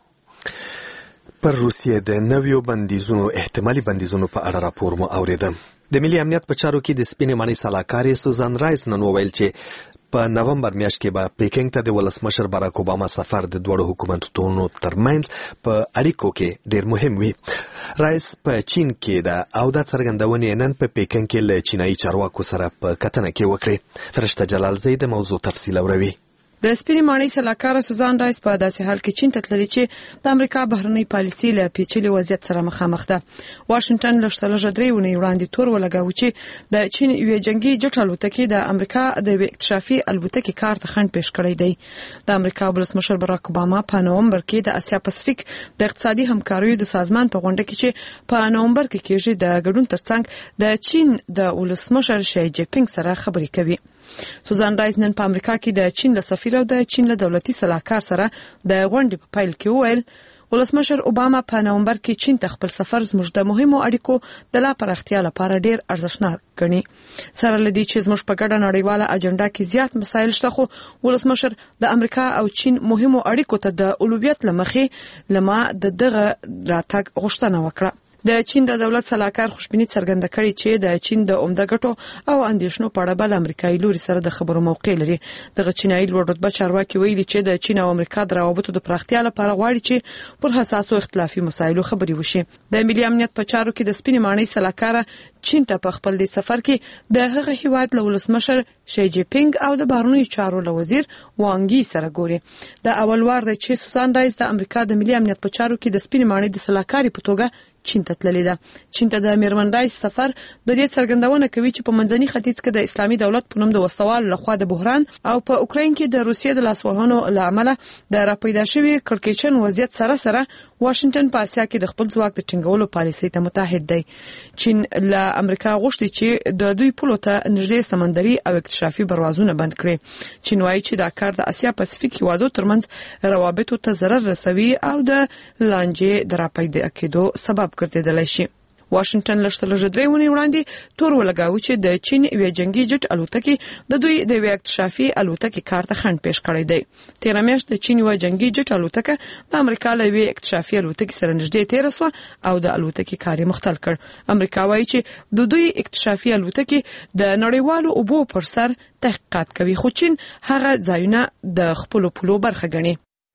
پر روسیې د نویو بندیزونو احتمالي بندیزونو په اړه راپور مو اوریدم. د ملي امنیت په چارو کې د سپینې ماڼۍ سلاکارې سوزان رایس نن وویل چې په نومبر میاشت کې به پیکنګ ته د ولسمشر باراک اوباما سفر د دوه حکومتونو ترمنځ په اړیکو کې ډیر مهم وي. رایس په چین کې ده او دا څرګندونې نن په پیکنګ کې له چینایي چارواکو سره په کتنه کې وکړي. فرشته جلال زی د موضوع تفصیل اوروي. د سپینې ماڼۍ سلاکار سوزان رایس په داسې حال کې چین ته تللی چې د امریکا بهرنۍ پالیسي له پیچلي وضعیت سره مخامخ ده. واشنگټن له شلږ درې ونې وړاندې تور ولګاوه چې د چین یو جنگي جټ الوتکې د امریکا د اکتشافي الوتکې کار ته خنډ پیښ کړی دی. د امریکا ولسمشر باراک اوباما په نومبر کې د اسیا پاسفیک د اقتصادي همکاریو د سازمان په غونډه کې چې په نومبر کې کېږي د ګډون ترڅنګ د چین د ولسمشر شي جی پینګ سره خبرې کوي. سوزان رایس نن په امریکا کې د چین له سفیر او د چین له دولتي سلاکار سره د غونډې په پیل کې وویل ولسمشر اوباما په نومبر کې چین ته خپل سفر زموږ د مهمو اړیکو د لا پراختیا لپاره ډیر ارزښتناک ګڼي. سره لدی چې زموږ په ګډه نړیواله اجنډا کې زیات مسایل شته، خو ولسمشر د امریکا او چین مهمو اړیکو ته د اولویت لمخې لما دغه راتګ غوښتنه وکړه. د چین د دولت سلاکار خوشبینی څرګنده کړې چې د چین د عمده ګټو او اندیشنو په اړه بل امریکایي لوري سره د خبرو موقع لري. دغه چینایي لوړ رتبه چارواکي ویلي چې د چین او امریکا د روابطو د پراختیا لپاره غواړي چې پر حساسو اختلافي مسایلو خبرې وشي. د ملي امنیت په چارو کې د سپینې ماڼۍ سلاکار چین ته په خپل د سفر کې د هغه هیواد له ولسمشر شي جی پینګ او د بهرنیو چارو له وزیر وانګي سره ګوري. د اول وار د چې سوزان رایس د امریکا د ملي امنیت په چارو کې د سپینې ماڼۍ د سلاکاري په توګه چین ته تللی ده. چین ته د میرمن رایس سفر د دې څرګندونه کوي چې په منځني ختیځ کې د اسلامي دولت په نوم د وسوال لخوا د بحران او په اوکراین کې د روسیې د لاسوهنو لامل د راپیدا شوی کړکېچن وضعیت سره واشنگټن په اسیا کې د خپل ځواک د ټینګولو پالیسۍ ته متحد دی. چین له امریکا غوښتي چې د دوی پولو ته نږدې سمندري او اکتشافي پروازونه بند کړي. چین وايي چې دا کار د اسیا پاسفیک هیوادو ترمنځ روابطو ته ضرر رسوي او د لانجې د راپیدا کېدو سبب ګرځیدلی شي. واشنگټن له شلږ درې ونې وړاندې تور ولګاوه چې د چین یو جنگي جټ الوتکې د دوی د اکتشافي الوتکې کار ته خنډ پیښ کړی دی. تیر میاشت د چین یو جنگي جټ الوتکه د امریکا له اکتشافي الوتکې سره نږدې تیر شو او د الوتکې کار مختل کړ. امریکا وايي چې د دوی اکتشافي الوتکې د نړیوالو اوبو پر سر تحقیقات کوي، خو چین هغه ځایونه د خپل پولو برخه ګڼي.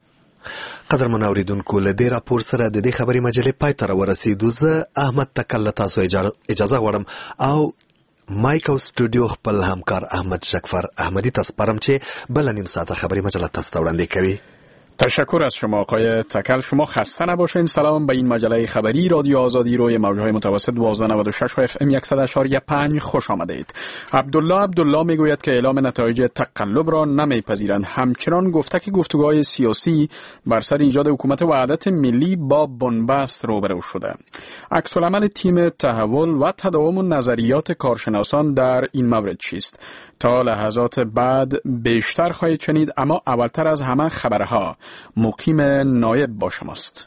قدرمن اوریدونکو، له دې راپور سره د دې خبري مجلې پای ته ورسېدو. زه احمد تکل تاسو اجازه غواړم او مایک او سټوډیو خپل همکار احمد شکفر احمدی تاسو پرم چې بل نیم ساعت خبري مجله تاسو ته وړاندې کوي. تشکر از شما آقای تکل. شما خسته نباشین. سلام به این مجله خبری رادیو آزادی روی موج‌های متوسط 1296 و FM 100.5 خوش آمدید. عبدالله میگوید که اعلام نتایج تقلب را نمیپذیرند. همچنان گفته که گفتگوهای سیاسی بر سر ایجاد حکومت وحدت ملی با بنبست روبرو شده. عکس العمل تیم تحول و تداوم نظریات کارشناسان در این مورد چیست؟ تا لحظات بعد بیشتر خواهید شنید، اما اولتر از همه خبرها. مقیم نایب با شماست.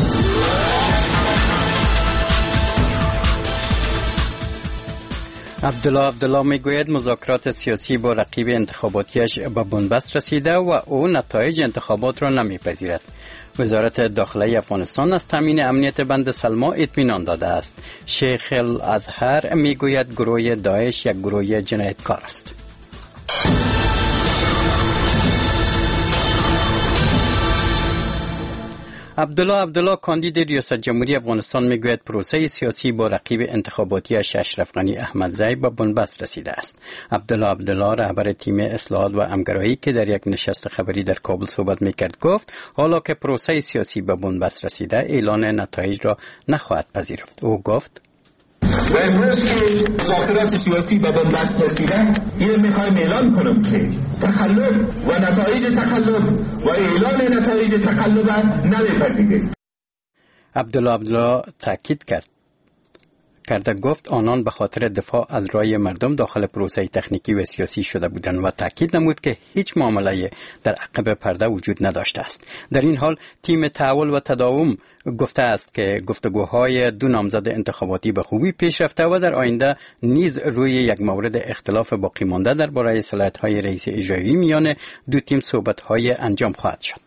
عبدالله میگوید مذاکرات سیاسی با رقیب انتخاباتیش به بنبست رسیده و او نتایج انتخابات را نمیپذیرد. وزارت داخلی افغانستان از تامین امنیت بند سلما اطمینان داده است. شیخ الازهر میگوید گروه داعش یک گروه جنایتکار است. عبدالله کاندید ریاست جمهوری افغانستان میگوید پروسه سیاسی با رقیب انتخاباتی اشرف غنی احمدزی به بنبست رسیده است. عبدالله رهبر تیم اصلاحات و همگرایی که در یک نشست خبری در کابل صحبت میکرد گفت حالا که پروسه سیاسی به بنبست رسیده اعلان نتایج را نخواهد پذیرفت. او گفت و امروز که مذاکرات سیاسی به بنبست رسیدن، یه میخوایم اعلان کنم که تقلب و نتایج تقلب و اعلان نتایج تقلب نمیپذیریم. عبدالله تاکید کرده گفت آنان به خاطر دفاع از رای مردم داخل پروسه تکنیکی و سیاسی شده بودند و تاکید نمود که هیچ معامله در عقب پرده وجود نداشته است. در این حال تیم تحول و تداوم گفته است که گفتگوهای دو نامزد انتخاباتی به خوبی پیش رفته و در آینده نیز روی یک مورد اختلاف باقی مانده درباره صلاحیت‌های رئیس اجرایی میان دو تیم صحبت‌های انجام خواهد شد.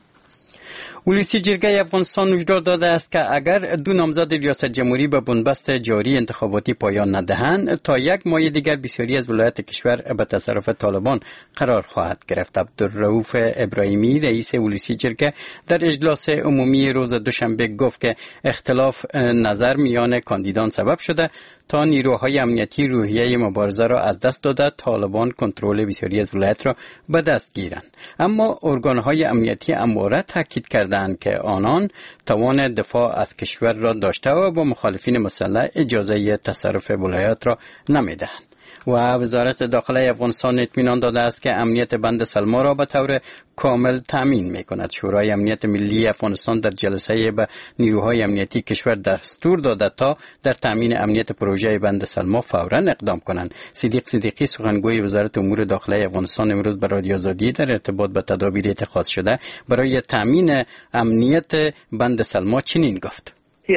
ولسی جرگه افغانستان هشدار داده است که اگر دو نامزد ریاست جمهوری به بنبست جاری انتخاباتی پایان ندهند تا یک ماه دیگر بسیاری از ولایات کشور به تصرف طالبان قرار خواهد گرفت. عبدالرؤوف ابراهیمی رئیس ولسی جرگه در اجلاس عمومی روز دوشنبه گفت که اختلاف نظر میان کاندیدان سبب شده تا نیروهای امنیتی روحیه مبارزه را از دست داده طالبان کنترل بسیاری از ولایات را به دست گیرند. اما ارگانهای امنیتی اماره تاکید کردند که آنان توان دفاع از کشور را داشته و با مخالفین مسلح اجازه تصرف ولایات را نمیدهند. و وزارت داخلی افغانستان اطمینان داده است که امنیت بند سلما را به طور کامل تامین می‌کند. شورای امنیت ملی افغانستان در جلسه به نیروهای امنیتی کشور دستور داده تا در تامین امنیت پروژه بند سلما فوراً اقدام کنند. صدیق صدیقی سخنگوی وزارت امور داخلی افغانستان امروز به رادیو آزادی در ارتباط به تدابیر اتخاذ شده برای تامین امنیت بند سلما چنین گفت: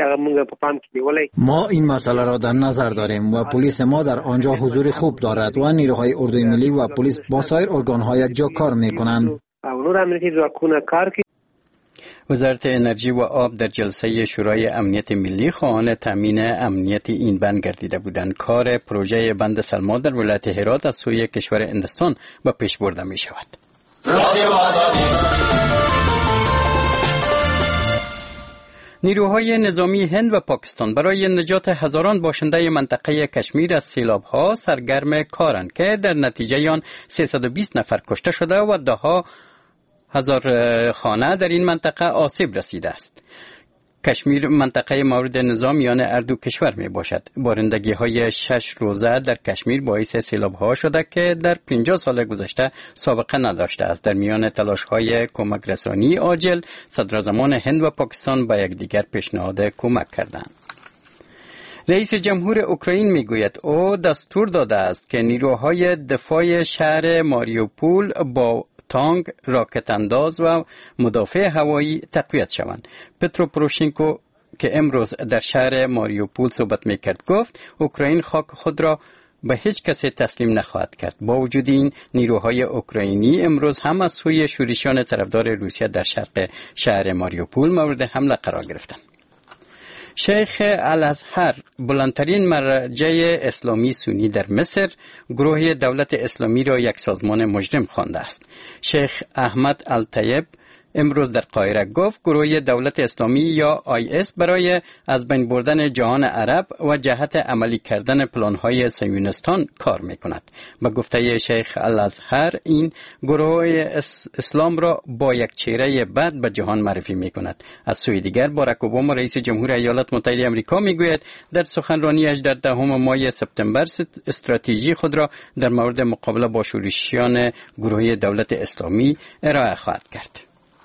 ما این مسئله را در نظر داریم و پلیس ما در آنجا حضور خوب دارد و نیروهای اردوی ملی و پلیس با سایر ارگان‌ها یکجا کار می‌کنند. وزارت انرژی و آب در جلسه شورای امنیت ملی خواهان تامین امنیت این بند گردیده بودند. کار پروژه بند سلما در ولایت هرات از سوی کشور هندوستان به پیش برده می‌شود. نیروهای نظامی هند و پاکستان برای نجات هزاران باشنده منطقه کشمیر از سیلاب‌ها سرگرم کارند که در نتیجه آن 320 نفر کشته شده و ده‌ها هزار خانه در این منطقه آسیب رسیده است. کشمیر منطقه مورد نظام میان اردو کشور می باشد. بارندگی های 6 روزه در کشمیر باعث سیلاب ها شده که در 50 سال گذشته سابقه نداشته است. در میان تلاش های کمک رسانی عاجل صدراعظمان هند و پاکستان به یکدیگر پیشنهاد کمک کردند. رئیس جمهور اوکراین میگوید او دستور داده است که نیروهای دفاع شهر ماریوپول با تانک، راکت انداز و مدافع هوایی تقویت شوند. پترو پروشنکو که امروز در شهر ماریوپول صحبت میکرد گفت اوکراین خاک خود را به هیچ کسی تسلیم نخواهد کرد. با وجود این نیروهای اوکراینی امروز هم از سوی شورشیان طرفدار روسیه در شرق شهر ماریوپول مورد حمله قرار گرفتند. شیخ الازهر بلندترین مرجع اسلامی سنی در مصر گروه دولت اسلامی را یک سازمان مجرم خوانده است. شیخ احمد الطیب امروز در قاهره گفت گروه دولت اسلامی یا IS برای از بین بردن جهان عرب و جهت عملی کردن پلان‌های صهیونیستان کار می‌کند. به گفته شیخ الازهر این گروه اسلام را با یک چهره بد به جهان معرفی می‌کند. از سوی دیگر باراک اوباما رئیس جمهور ایالات متحده آمریکا می‌گوید در سخنرانیش در 10 ماه سپتامبر استراتژی خود را در مورد مقابله با شورشیان گروه دولت اسلامی ارائه خواهد کرد.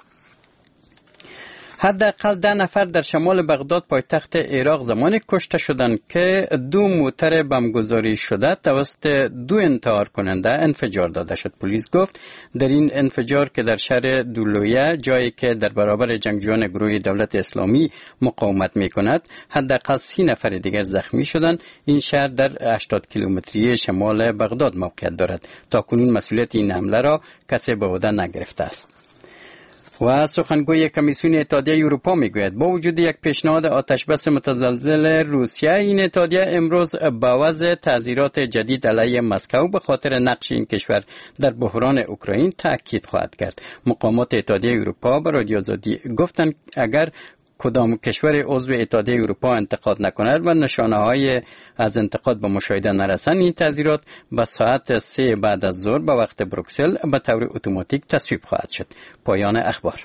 حداقل 10 نفر در شمال بغداد پایتخت عراق زمانی کشته شدند که 2 موتر بمبگذاری شده توسط 2 انتحار کننده انفجار داده شد. پلیس گفت در این انفجار که در شهر دولویه، جایی که در برابر جنگجویان گروه دولت اسلامی مقاومت می‌کند، حداقل 30 نفر دیگر زخمی شدند. این شهر در 80 کیلومتری شمال بغداد موقعیت دارد. تاکنون مسئولیت این حمله را کسی به عهده نگرفته است. و سخنگوی کمیسیون اتحادیه اروپا میگوید با وجود یک پیشنهاد آتشبس متزلزل روسیه، این اتحادیه امروز به وضع تعزیرات جدید علیه مسکو به خاطر نقش این کشور در بحران اوکراین تاکید خواهد کرد. مقامات اتحادیه اروپا به رادیو آزادی گفتند اگر کدام کشور عضو اتحادیه اروپا انتقاد نکند و نشانه‌های از انتقاد به مشاهده نرسند، این تعزیرات به ساعت 3 بعد از ظهر به وقت بروکسل به طور اتوماتیک تصویب خواهد شد. پایان اخبار.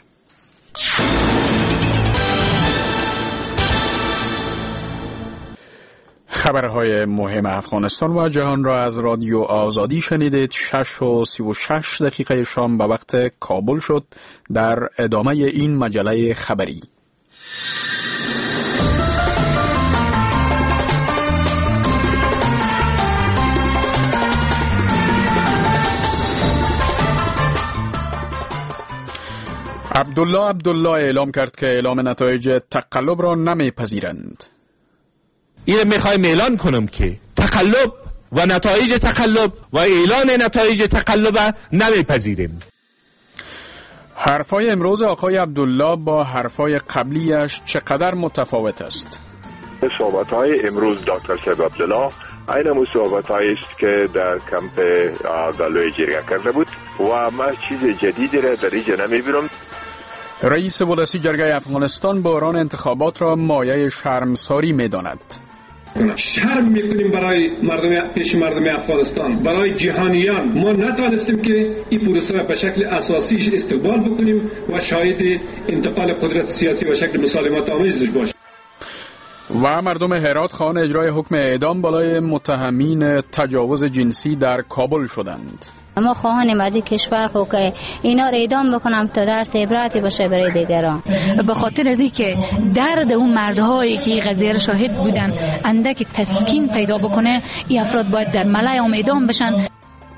خبرهای مهم افغانستان و جهان را از رادیو آزادی شنیدید. 6:36 شام به وقت کابل شد. در ادامه این مجله خبری عبدالله اعلام کرد که اعلام نتایج تقلب را نمیپذیرند. این میخوایم اعلان کنم که تقلب و نتایج تقلب و اعلان نتایج تقلب نمیپذیریم. حرفای امروز آقای عبدالله با حرفای قبلیش چقدر متفاوت است؟ صحبت‌های امروز دکتر صاحب عبدالله این صحبت‌هایی است که در کمپ گالوی جریان کرده بود و ما چیز جدیدی را در اینجا نمی‌بینم. رئیس ولسی جرگه افغانستان بحران انتخابات را مایه شرمساری می‌داند. شرم میکنیم برای پیش مردم افغانستان، برای جهانیان. ما نتوانستیم که این پروسه را به شکل اساسیش استقبال بکنیم و شاهد انتقال قدرت سیاسی به شکل مسالمت آمیز باشیم. و مردم هرات خواهان اجرای حکم اعدام بالای متهمین تجاوز جنسی در کابل شدند. ما خواهانیم از این کشور خو که اینا رو اعدام بکنم تا درس عبرتی باشه برای دیگران. به خاطر از اینکه درد اون مردهایی که قضیه را شاهد بودن اندک تسکین پیدا بکنه، این افراد باید در ملای اعدام بشن.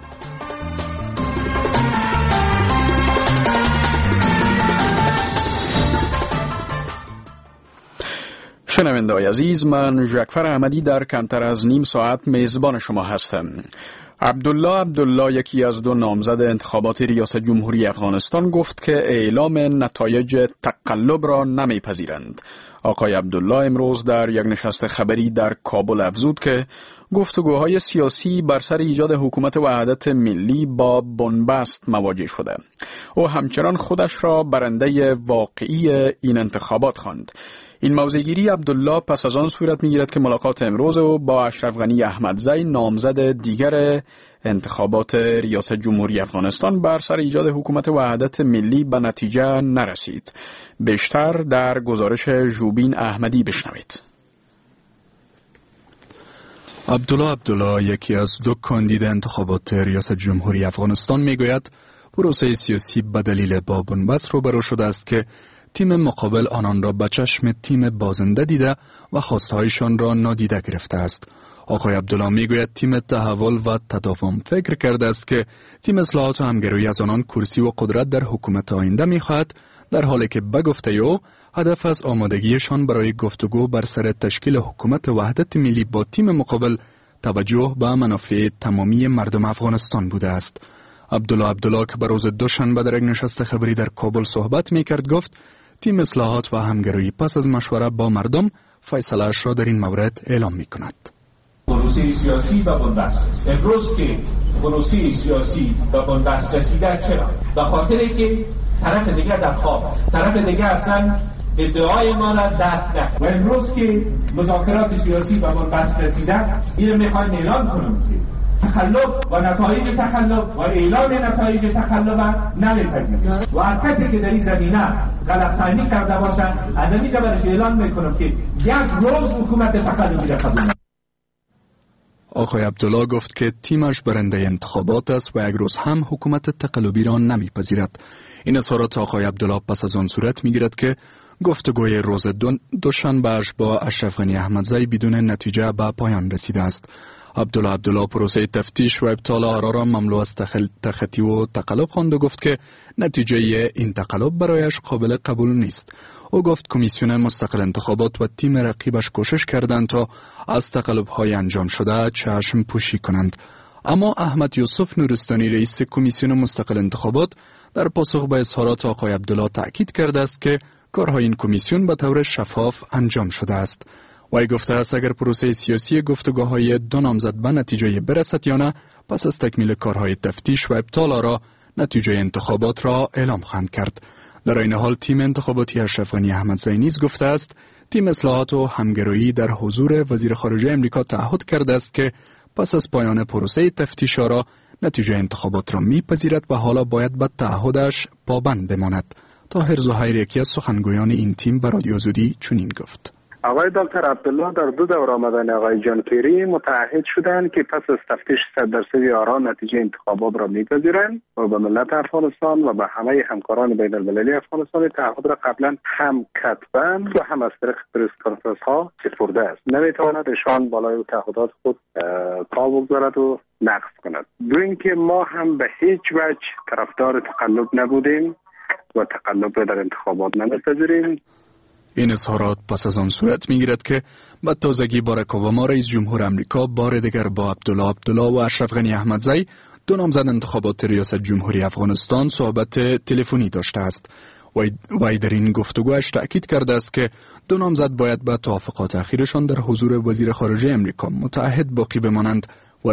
شنونده‌های عزیز، من ژکفر احمدی در کمتر از نیم ساعت میزبان شما هستم. عبدالله یکی از 2 نامزد انتخابات ریاست جمهوری افغانستان گفت که اعلام نتایج تقلب را نمیپذیرند. آقای عبدالله امروز در یک نشست خبری در کابل افزود که گفتگوهای سیاسی بر سر ایجاد حکومت وحدت ملی با بنبست مواجه شده. او همچنان خودش را برنده واقعی این انتخابات خواند. این موضع‌گیری عبدالله پس از آن صورت می‌گیرد که ملاقات امروز او با اشرف غنی احمدزی نامزد دیگر انتخابات ریاست جمهوری افغانستان بر سر ایجاد حکومت وحدت ملی به نتیجه نرسید. بیشتر در گزارش ژوبین احمدی بشنوید. عبدالله یکی از 2 کاندید انتخابات ریاست جمهوری افغانستان میگوید پروسه سیاسی به دلیل با بنبست روبرو شده است که تیم مقابل آنان را به چشم تیم بازنده دیده و خواستهایشان را نادیده گرفته است. آقای عبدالله میگوید تیم تحول و تداوم فکر کرده است که تیم اصلاحات و همگرایی از آنان کرسی و قدرت در حکومت آینده میخواهد، در حالی که به گفته او هدف از آمادگیشان برای گفتگو بر سر تشکیل حکومت وحدت ملی با تیم مقابل توجه به منافع تمامی مردم افغانستان بوده است. عبدالله که به روز دوشنبه در یک نشست خبری در کابل صحبت میکرد گفت تیم اصلاحات و همگرایی پس از مشوره با مردم فیصله‌اش را در این مورد اعلام میکند. پروسه سیاسی و بنبست امروز که پروسه سیاسی و بنبست رسیده، چرا؟ به خاطر که طرف دیگه در خواب است، طرف دیگه اصلا ادعای ما را دفع کرد. و امروز که مذاکرات سیاسی به بنبست رسیده، این میخوایم اعلان کنم که تقلب و نتایج تقلب و اعلان نتایج تقلب نمیپذیریم و هر کسی که در این زمینه غلط فهمی کرده باشه از اینجا برش اعلان میکنم که یک روز حکومت تقلبی را قبول. آقای عبدالله گفت که تیمش برنده انتخابات است و یک روز هم حکومت تقلبی را نمیپذیرد. این اظهارات آقای عبدالله پس از آن صورت میگیرد که گفتگوی روز دوشنبه‌اش با اشرف غنی احمدزی بدون نتیجه به پایان رسیده است. عبدالله پروسه تفتیش و ابطال آرا را مملو از تخطی و تقلب خواند و گفت که نتیجه این تقلب برایش قابل قبول نیست. او گفت کمیسیون مستقل انتخابات و تیم رقیبش کوشش کردند تا از تقلب‌های انجام شده چشم پوشی کنند. اما احمد یوسف نورستانی رئیس کمیسیون مستقل انتخابات در پاسخ به اظهارات آقای عبدالله تأکید کرده است که کارهای این کمیسیون به طور شفاف انجام شده است. وی گفته است اگر پروسه سیاسی گفتگوهای دو نامزد به نتیجه برسد یا نه، پس از تکمیل کارهای تفتیش و ابطال آرا نتیجه انتخابات را اعلام خواهند کرد. در این حال تیم انتخاباتی اشرف غنی احمدزی نیز گفته است تیم اصلاحات و همگرایی در حضور وزیر خارجه امریکا تعهد کرده است که پس از پایان پروسه تفتیش آرا نتیجه انتخابات را میپذیرد و حالا باید به تعهدش پابند بماند. طاهر زهیر یکی از سخنگویان این تیم به رادیو آزادی چنین گفت: آقای دکتر عبدالله در دو دور آمدن آقای جان کری متعهد شدند که پس از تفتیش 100% آرا نتیجه انتخابات را میپذیرند و به ملت افغانستان و به همه همکاران بین المللی افغانستان تعهد را قبلا هم کتباً و هم از طریق پرس کنفرانس ها سپرده است. نمیتواند ایشان بالای تعهدات خود پا بگذارد و نقض کند. دو اینکه ما هم به هیچ وجه طرفدار تقلب نبودیم و تقلب را در انتخابات نمیپذیریم. این اظهارات پس از آن صورت میگیرد که به تازگی باراک اوباما رئیس جمهور امریکا بار دیگر با عبدالله و اشرف غنی احمدزی دو نامزد انتخابات ریاست جمهوری افغانستان صحبت تلفنی داشته است. وی در این گفتگوش تأکید کرده است که دو نامزد باید به توافقات اخیرشان در حضور وزیر خارجه امریکا متعهد باقی بمانند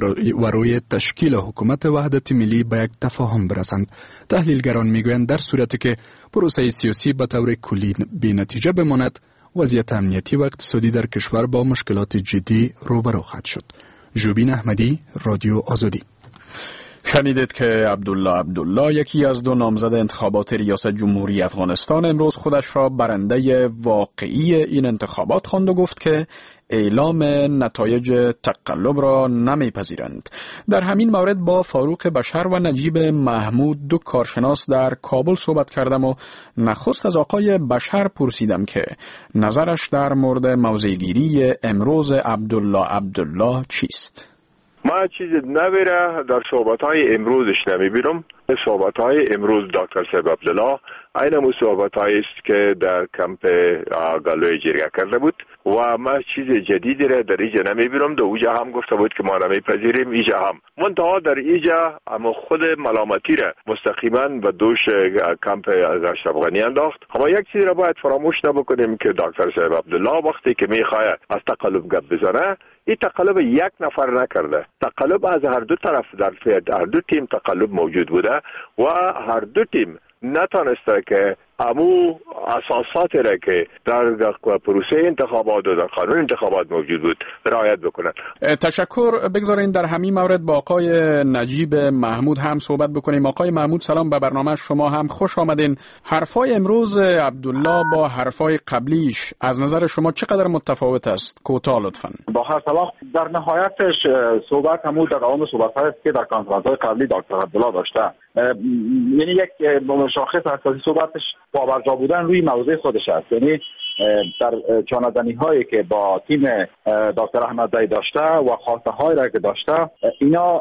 و روی تشکیل حکومت وحدت ملی به یک تفاهم برسند. تحلیلگران میگویند در صورتی که پروسه سیاسی به طور کلی بی نتیجه بماند، وضعیت امنیتی و اقتصادی در کشور با مشکلات جدی روبرو خواهد شد. جوبین احمدی، رادیو آزادی. شنیدید که عبدالله یکی از دو نامزد انتخابات ریاست جمهوری افغانستان امروز خودش را برنده واقعی این انتخابات خواند و گفت که اعلام نتایج تقلب را نمیپذیرند. در همین مورد با فاروق بشر و نجیب محمود دو کارشناس در کابل صحبت کردم و نخست از آقای بشر پرسیدم که نظرش در مورد موضع‌گیری امروز عبدالله چیست؟ ما چیزی نبیره در صحبت‌های امروزش نمیبینم. صحبت‌های امروز دکتر صاحب عبدالله این صحبت‌هایی است که در کمپ گالوی جریه کرده بود و ما چیز جدیدی را در اینجا نمیبینم. در اوجا هم گفته بود که ما نمیپذیریم، اینجا هم منتها در اینجا اما خود ملامتی را مستقیما به دوش کمپ اشرف غنی انداخت. اما یک چیز را باید فراموش نبکنیم که دکتر صاحب عبدالله وقتی که میخواد از تقلب گپ بزنه، این تقلب یک نفر نکرده. تقلب از هر دو طرف در هر دو تیم تقلب موجود بوده و هر دو تیم نتانسته که امو اساساتی را که در پروسه انتخابات و در قانون انتخابات موجود بود رعایت بکنند. تشکر. بگذارین در همین مورد با آقای نجیب محمود هم صحبت بکنیم. آقای محمود سلام، به برنامه شما هم خوش آمدین. حرفای امروز عبدالله با حرفای قبلیش از نظر شما چقدر متفاوت است؟ کوتاه لطفاً. با هر طلاق در نهایتش صحبت همون در دوام صحبت‌هایی است که در کنفرانس‌های قبلی دکتر عبدالله داشته. یعنی یک شاخص اساسی صحبتش پابرجا بودن روی موضوع خودش است. یعنی در چانه‌زنی هایی که با تیم دکتر احمدزی داشته و خواسته هایی را که داشته، اینا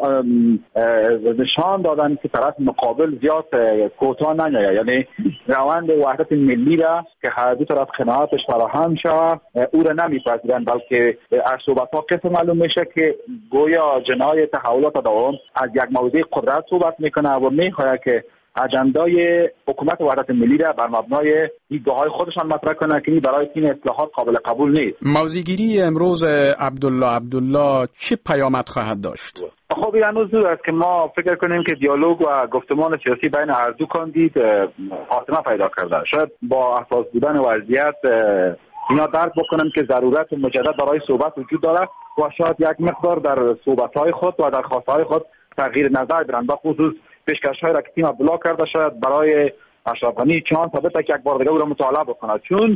نشان دادن که طرف مقابل زیاد کوتاه نمیاد. یعنی روند وحدت ملی را که هر دو طرف قناعتش فراهم شود او را نمیپذیرند، بلکه از صحبت ها قصه معلوم میشه که گویا جنای تحولات دوام از یک موضوع قدرت صحبت میکنه و میخواد که اجندای حکومت وحدت ملی را بر مبنای دیدگاه‌های خودشان مطرح کنند که برای تیم اصلاحات قابل قبول نیست. موضع‌گیری امروز عبدالله چه پیامد خواهد داشت؟ خب این هنوز زود است که ما فکر کنیم که دیالوگ و گفتمان سیاسی بین هر دو کاندید خاتمه پیدا کرده. شاید با اساس بودن وضعیت اینا درک بکنن که ضرورت مجدد برای صحبت وجود داره و شاید یک مقدار در صحبت‌های خود و در خواست‌های خود تغییر نظر بدن. به خصوص پیشکش‌هایی را که تیم عبدالله کرده شاید برای اشرف غنی چند ثابت که یک بار دیگه او را مطالعه بکنه، چون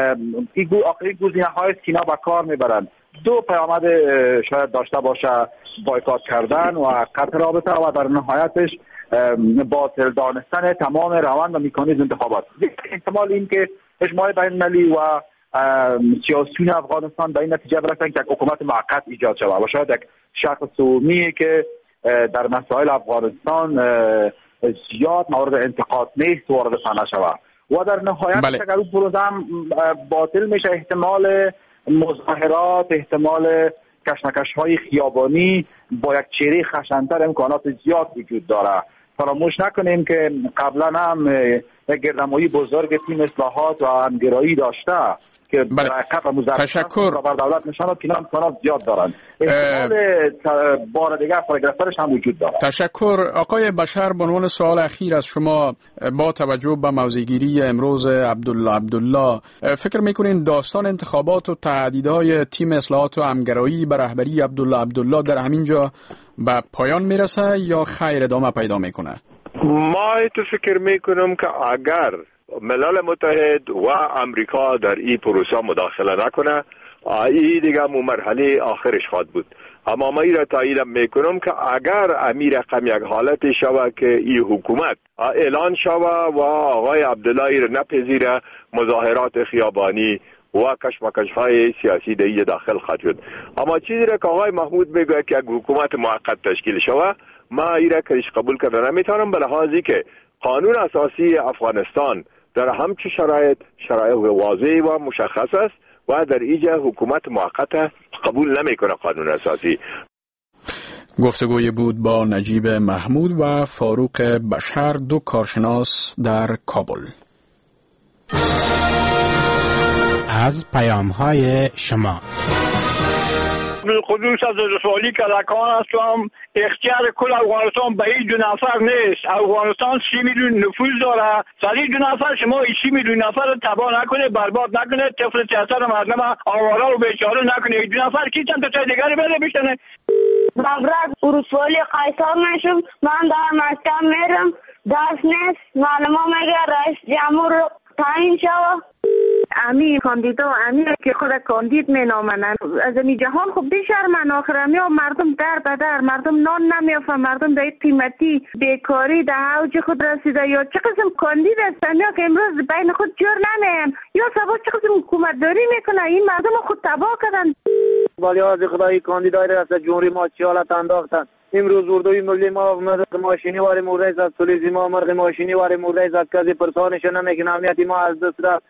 این گزینه‌های است که اینا به کار میبرند. دو پیامد شاید داشته باشه: بایکات کردن و قطع رابطه و در نهایتش باطل دانستن تمام روند و مکانیزم انتخابات. احتمال این که اجماع بین‌المللی و سیاسیون افغانستان به این نتیجه برسند که یک حکومت موقت ایجاد شود و شاید یک شخص سومی که در مسائل افغانستان زیاد مورد انتقاد نیست وارد صحنه شود و در نهایت اگر اون پروژه هم باطل میشه، احتمال مظاهرات، احتمال کشمکش‌های خیابانی با یک چهره خشن‌تر امکانات زیاد وجود داره. فراموش نکنیم که قبلا هم یک گردنمایی بزرگ تیم اصلاحات و همگرایی داشته که برکت و مزخرفات بر دولت نشانات که امکانات زیاد دارند. احتمال بار دیگه فرگرفترش هم وجود داره. تشکر. آقای بشر، به عنوان سوال اخیر از شما، با توجه به موضع‌گیری امروز عبدالله فکر میکنین داستان انتخابات و تهدیدهای تیم اصلاحات و همگرایی به رهبری عبدالله در همین جا به پایان میرسه یا خیر ادامه پیدا میکنه؟ ما تو فکر میکنم که اگر ملل متحد و امریکا در این پروسه مداخله نکنه، این دیگه مرحله آخرش خواهد بود. اما ما را تایید میکنم که اگر امیر رقم یک حالتی شود که این حکومت اعلان شود و آقای عبدالله را نپذیره، مظاهرات خیابانی و کشمکش‌های سیاسی در داخل خواهد شد. اما چیزی را که آقای محمود میگه که یک حکومت موقت تشکیل شود، ما این را کریش قبول کردن نمیتونم، به لحاظی که قانون اساسی افغانستان در همچه شرایط واضح و مشخص است و در اینجا حکومت موقت قبول نمیکنه قانون اساسی. گفتگوی بود با نجیب محمود و فاروق بشر، دو کارشناس در کابل. از پیام‌های شما بالخصوص از سوالی که لکان هستم، اختیار کل افغانستان به این 2 نفر نیست. افغانستان 30 میلیون نفوذ داره. سری 2 نفر شما 30 میلیون نفر رو تباه نکنه، برباد نکنه، طفل سیاست مردم آواره و بیچاره نکنه. 2 نفر کی چند تا دیگری بده بشنه. بغرد ورسوالی قیصر میشم، من در مسکن میرم، درس نیست، معلومه میگه رئیس جمهور تعیین شوه. امی کاندیدا امی که خود کاندید مینامنن از این جهان خب بیشرمن. آخر امی مردم در بدر، مردم نان نمیافن، مردم در قیمتی بیکاری در اوج خود رسیده. یا چه قسم کاندید هستن یا که امروز بین خود جور نمیم، یا سبا چه قسم حکومت داری میکنه. این مردم خود تباه کردن. ولی از خدای کاندیدای ریاست جمهوری ما چی حالت انداختن. امروز اردوی ملی ما مرغ ماشینی واری مورد از تولیزی ما مرغ ماشینی واری مورد از کسی پرسانش نمیکنه. امنیتی ما از دست رفت.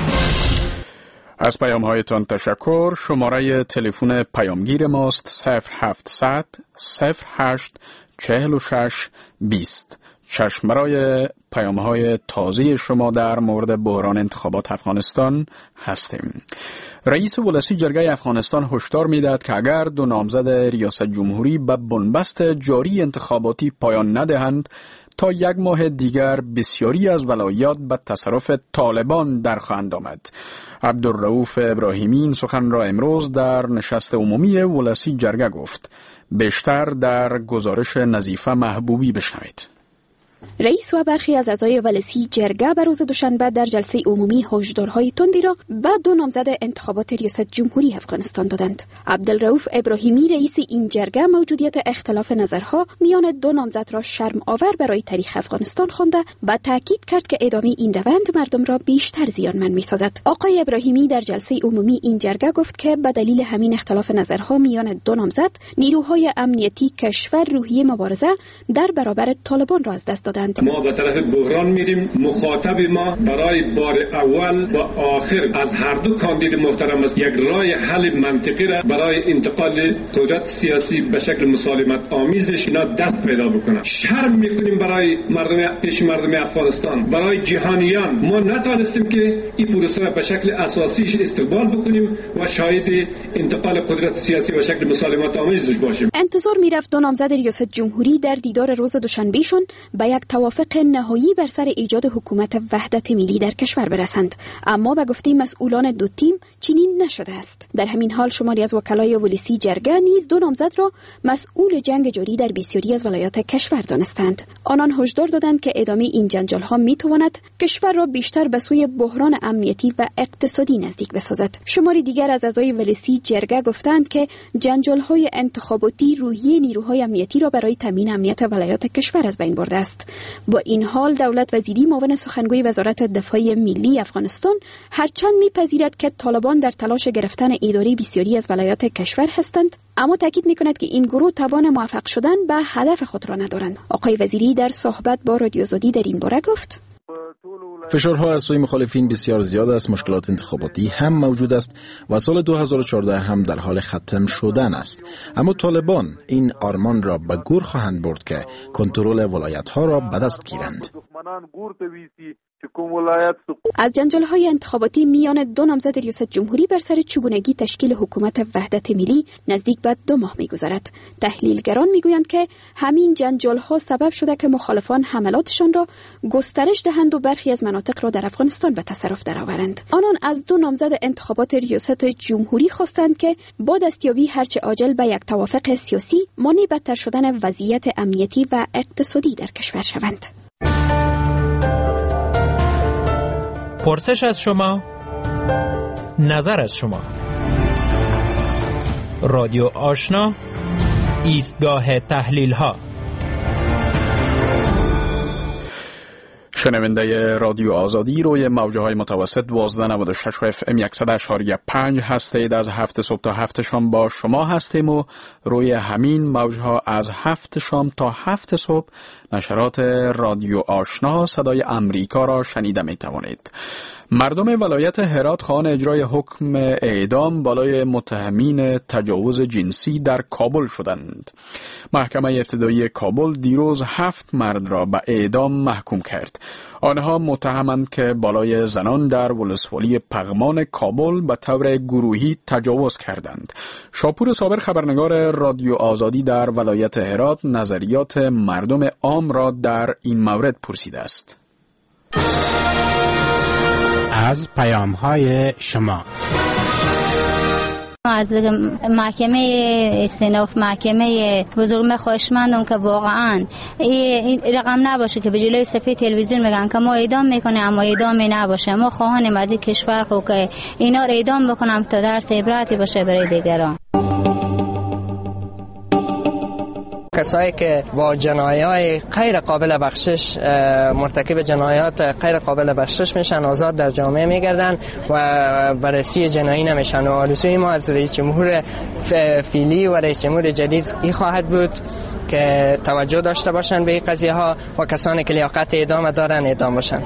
از پیام‌هایتان تشکر. شماره تلفن پیامگیر ماست 0700 08 46 20. چشم برای پیام‌های تازه شما در مورد بحران انتخابات افغانستان هستیم. رئیس ولسی جرگه افغانستان هشدار می‌دهد که اگر 2 نامزد ریاست جمهوری به بنبست جاری انتخاباتی پایان ندهند، تا 1 ماه دیگر بسیاری از ولایات به تصرف طالبان در خواهند آمد. عبدالرؤوف ابراهیمی این سخن را امروز در نشست عمومی ولسی جرگه گفت. بیشتر در گزارش نظیفه محبوبی بشنوید. رئیس و برخی از اعضای ولسی جرگه بر روز دوشنبه در جلسه عمومی هشدارهای تندی را به 2 نامزد انتخابات ریاست جمهوری افغانستان دادند. عبدالرؤوف ابراهیمی رئیس این جرگه موجودیت اختلاف نظرها میان 2 نامزد را شرم آور برای تاریخ افغانستان خوانده و تاکید کرد که ادامه این روند مردم را بیشتر زیانمند می‌سازد. آقای ابراهیمی در جلسه عمومی این جرگه گفت که به دلیل همین اختلاف نظرها میان 2 نامزد، نیروهای امنیتی کشور روحیه مبارزه در برابر طالبان را از دست دادند. ما به طرف بحران میریم. مخاطب ما برای بار اول و آخر از هر دو کاندید محترم است یک راه حل منطقی را برای انتقال قدرت سیاسی به شکل مسالمت آمیزش اینا دست پیدا بکنن. شرم میکنیم برای پیش مردم افغانستان، برای جهانیان. ما نتونستیم که این پروسه را به شکل اساسیش استقبال بکنیم و شاهد انتقال قدرت سیاسی به شکل مسالمت آمیزش باشیم. انتظار میرفت دو نامزد ریاست جمهوری در دیدار روز دوشنبهشون به یک توافق نهایی بر سر ایجاد حکومت وحدت ملی در کشور برسند، اما به گفته مسئولان دو تیم چنین نشده است. در همین حال شماری از وکلای ولسی جرگه نیز دو نامزد را مسئول جنگ جاری در بسیاری از ولایات کشور دانستند. آنان هشدار دادند که ادامه این جنجال‌ها میتواند کشور را بیشتر به سوی بحران امنیتی و اقتصادی نزدیک بسازد. شماری دیگر از اعضای ولسی جرگه گفتند که جنجال‌های انتخاباتی روحیه نیروهای امنیتی را برای تامین امنیت ولایات کشور از بین برده است. با این حال دولت وزیری معاون سخنگوی وزارت دفاع ملی افغانستان هرچند میپذیرد که طالبان در تلاش گرفتن اداره بسیاری از ولایات کشور هستند، اما تاکید میکند که این گروه توان موفق شدن به هدف خود را ندارند. آقای وزیری در صحبت با رادیو آزادی در این باره گفت: فشارها از سوی مخالفین بسیار زیاد است، مشکلات انتخاباتی هم موجود است و سال 2014 هم در حال ختم شدن است، اما طالبان این آرمان را به گور خواهند برد که کنترل ولایت‌ها را به دست گیرند. از جنجال‌های انتخاباتی میان دو نامزد ریاست جمهوری بر سر چگونگی تشکیل حکومت وحدت ملی نزدیک به 2 ماه می‌گذرد. تحلیلگران میگویند که همین جنجال‌ها سبب شده که مخالفان حملاتشان را گسترش دهند و برخی از مناطق را در افغانستان به تصرف درآورند. آنان از دو نامزد انتخابات ریاست جمهوری خواستند که با دستیابی هرچه عاجل به یک توافق سیاسی مانع بدتر شدن وضعیت امنیتی و اقتصادی در کشور شوند. پرسش از شما، نظر از شما. رادیو آشنا، ایستگاه تحلیل ها. شنونده رادیو آزادی روی موجه های متوسط 1296 FM 100.5 هستید. از 7 صبح تا 7 شام با شما هستیم و روی همین موجه ها از 7 شام تا 7 صبح نشرات رادیو آشنا صدای امریکا را شنیده می توانید. مردم ولایت هرات خواهان اجرای حکم اعدام بالای متهمین تجاوز جنسی در کابل شدند. محکمه ابتدایی کابل دیروز 7 مرد را به اعدام محکوم کرد. آنها متهمند که بالای زنان در ولسوالی پغمان کابل به طور گروهی تجاوز کردند. شاپور صابر خبرنگار رادیو آزادی در ولایت هرات نظریات مردم عام را در این مورد پرسیده است. از پیام‌های شما از محکمه استئناف محکمه بزرگ خواهشمندم که واقعا این رقم نباشه که به جلوی صفحه تلویزیون میگن که ما اعدام میکنیم اما اعدام نباشه. ما خواهانیم از این کشور خو که اینا رو اعدام بکنم تا درس عبرتی باشه برای دیگران. کسایی که با جنایات غیر قابل بخشش مرتکب جنایات غیر قابل بخشش میشن آزاد در جامعه میگردن و بررسی جنایی نمیشن و آرزوی ما از رئیس جمهور فعلی و رئیس جمهور جدید این خواهد بود که توجه داشته باشن به این قضیه ها و کسانی که لیاقت اعدام دارن اعدام باشن.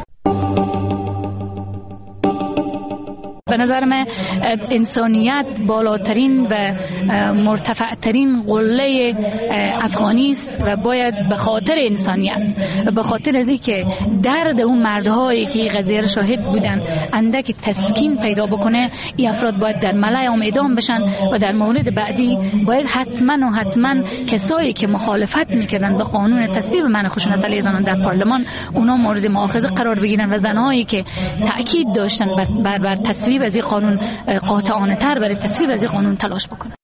به نظر من انسانیت بالاترین و مرتفعترین قله افغانی است و باید به خاطر انسانیت و به خاطر از اینکه درد اون مردهایی که قضیه را شاهد بودن اندک تسکین پیدا بکنه، این افراد باید در ملأ اعدام بشن و در مورد بعدی باید حتما کسایی که مخالفت میکردن به قانون تصویب منع خشونت علیه زنان در پارلمان اونا مورد مؤاخذه قرار بگیرن و زنهایی که تأکید داشتن بر تصویب از این قانون قاطعانه تر برای تصویب از این قانون تلاش بکنه.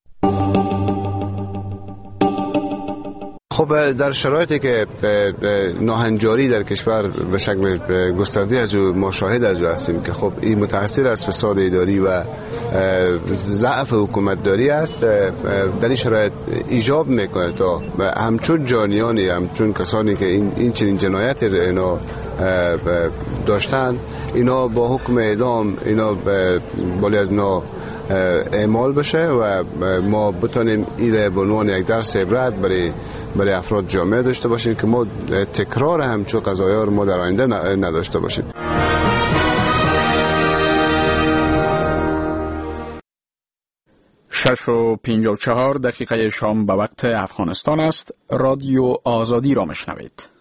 خب در شرایطی که ناهنجاری در کشور به شکل گسترده از ما شاهد از هستیم که خب این متأثر از فساد اداری و ضعف حکومتداری است، در این شرایط ایجاب میکنه تا همچون جانیانی همچون کسانی که این چنین جنایت اینا داشتن، اینا با حکم اعدام اینا بالی از نا اعمال بشه و ما بتونیم این به عنوان یک درس عبرت برای افراد جامعه داشته باشیم که ما تکرار همچون قضایا رو ما در آینده نداشته باشیم. 6:54 شام به وقت افغانستان است. رادیو آزادی را میشنوید.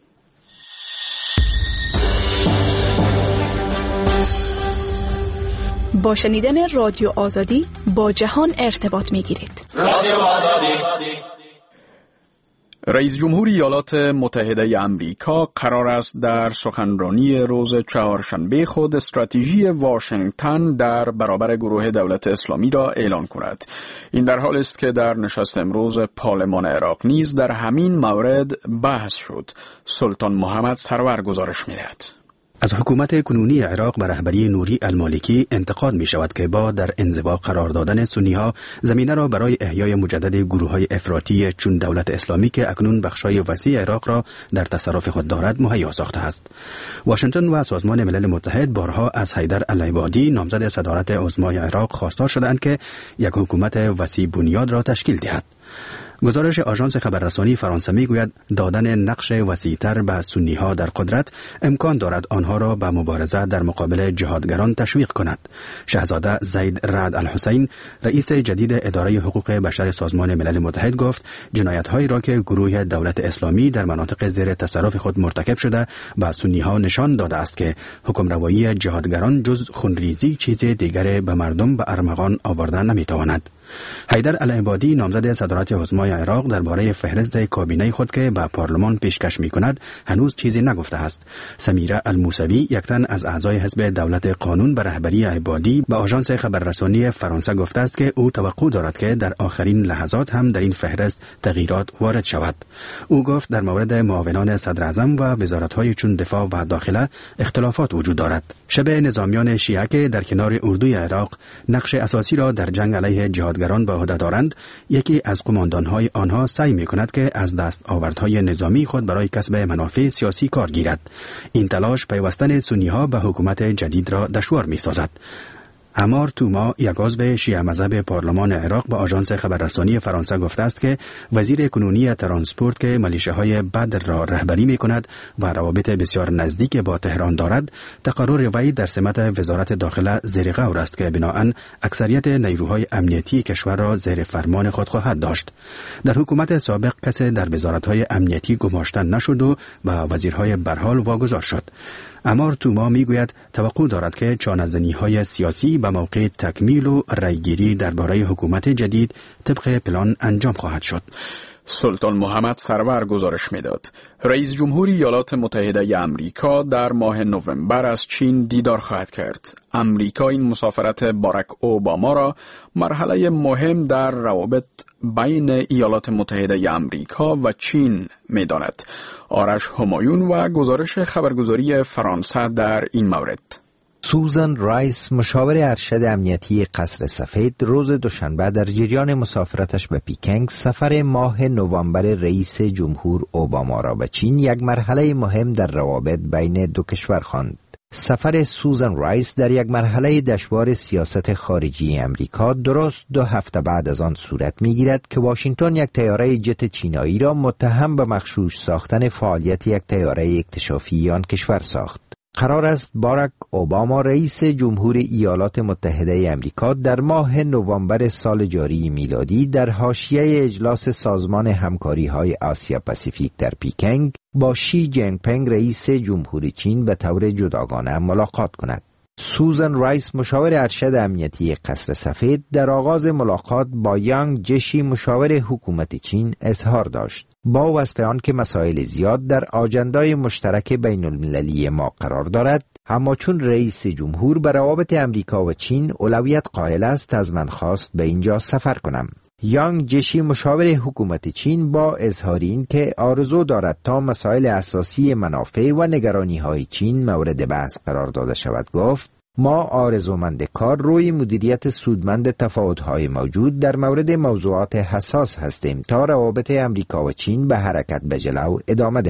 با شنیدن رادیو آزادی با جهان ارتباط میگیرید. رادیو آزادی. رئیس جمهور ایالات متحده آمریکا قرار است در سخنرانی روز چهارشنبه خود استراتژی واشنگتن در برابر گروه دولت اسلامی را اعلان کند. این در حالی است که در نشست امروز پارلمان عراق نیز در همین مورد بحث شد. سلطان محمد سرور گزارش می‌دهد. از حکومت کنونی عراق به رهبری نوری المالکی انتقاد می شود که با در انزوا قرار دادن سنی‌ها زمینه را برای احیای مجدد گروه‌های افراطی چون دولت اسلامی که اکنون بخشای وسیع عراق را در تصرف خود دارد مهیا ساخته است. واشنگتن و سازمان ملل متحد بارها از حیدر العبادی نامزد صدارت عظمای عراق خواستار شدند که یک حکومت وسیع بنیاد را تشکیل دهد. گزارش آژانس خبررسانی فرانسه میگوید دادن نقش وسیع‌تر به سنی‌ها در قدرت امکان دارد آنها را به مبارزه در مقابل جهادگران تشویق کند. شاهزاده زید رعد الحسین رئیس جدید اداره حقوق بشر سازمان ملل متحد گفت جنایت‌هایی را که گروه دولت اسلامی در مناطق زیر تصرف خود مرتکب شده به سنی‌ها نشان داده است که حکمروایی جهادگران جز خونریزی چیز دیگر به مردم به ارمغان آوردن نمی‌تواند. حیدر العبادی نامزد صدارت عظمای عراق درباره فهرست کابینه خود که به پارلمان پیشکش می‌کند هنوز چیزی نگفته است. سمیره الموسوی یک تن از اعضای حزب دولت قانون به رهبری عبادی به آژانس خبررسانی فرانسه گفته است که او توقع دارد که در آخرین لحظات هم در این فهرست تغییرات وارد شود. او گفت در مورد معاونان صدر اعظم و وزارت‌های چون دفاع و داخله اختلافات وجود دارد. شبه نظامیان شیعه که در کنار اردوی عراق نقش اساسی را در جنگ علیه جهادگران به عهده دارند، یکی از قماندان‌های آنها سعی می‌کند که از دستاوردهای نظامی خود برای کسب منافع سیاسی کار گیرد. این تلاش پیوستن سنی‌ها به حکومت جدید را دشوار می‌سازد. عمار توما یک عضو شیعه مذهب پارلمان عراق به آژانس خبررسانی فرانسه گفته است که وزیر کنونی ترانسپورت که میلیشه‌های بدر را رهبری می‌کند و روابط بسیار نزدیک با تهران دارد، تقرر وی در سمت وزارت داخله زیر غور است که بنااً اکثریت نیروهای امنیتی کشور را زیر فرمان خود خواهد داشت. در حکومت سابق کسی در وزارت‌های امنیتی گماشته نشد و به وزیرهای برحال واگذار شد. عمار توما میگوید توقع دارد که چانه‌زنی‌های سیاسی به موقع تکمیل و رایگیری درباره حکومت جدید طبق پلان انجام خواهد شد. سلطان محمد سرور گزارش میداد. رئیس جمهور ایالات متحده آمریکا در ماه نوامبر از چین دیدار خواهد کرد. آمریکا این مسافرت باراک اوباما را مرحله مهم در روابط بین ایالات متحده آمریکا و چین می‌داند. آرش همایون و گزارش خبرگزاری فرانسه در این مورد. سوزان رایس مشاور ارشد امنیتی قصر سفید روز دوشنبه در جریان مسافرتش به پیکنگ سفر ماه نوامبر رئیس جمهور اوباما را به چین یک مرحله مهم در روابط بین دو کشور خواند. سفر سوزان رایس در یک مرحله دشوار سیاست خارجی امریکا درست 2 هفته بعد از آن صورت می‌گیرد که واشنگتن یک طیاره جت چینایی را متهم به مغشوش ساختن فعالیت یک طیاره اکتشافی آن کشور ساخت. قرار است باراک اوباما رئیس جمهور ایالات متحده آمریکا در ماه نوامبر سال جاری میلادی در حاشیه اجلاس سازمان همکاری‌های آسیا پاسیفیک در پیکنگ با شی جین پینگ رئیس جمهور چین به طور جداگانه ملاقات کند. سوزان رایس مشاور ارشد امنیتی قصر سفید در آغاز ملاقات با یانگ جشی مشاور حکومت چین اظهار داشت. با وصف آن که مسائل زیاد در آجندای مشترک بین المللی ما قرار دارد، اما چون رئیس جمهور به روابط امریکا و چین اولویت قائل است از من خواست به اینجا سفر کنم. یانگ جشی مشاور حکومت چین با اظهار این که آرزو دارد تا مسائل اساسی منافع و نگرانی‌های چین مورد بحث قرار داده شود گفت ما آرزومند کار روی مدیریت سودمند تفاوت‌های موجود در مورد موضوعات حساس هستیم تا روابط امریکا و چین به حرکت به جلو ادامه دهد.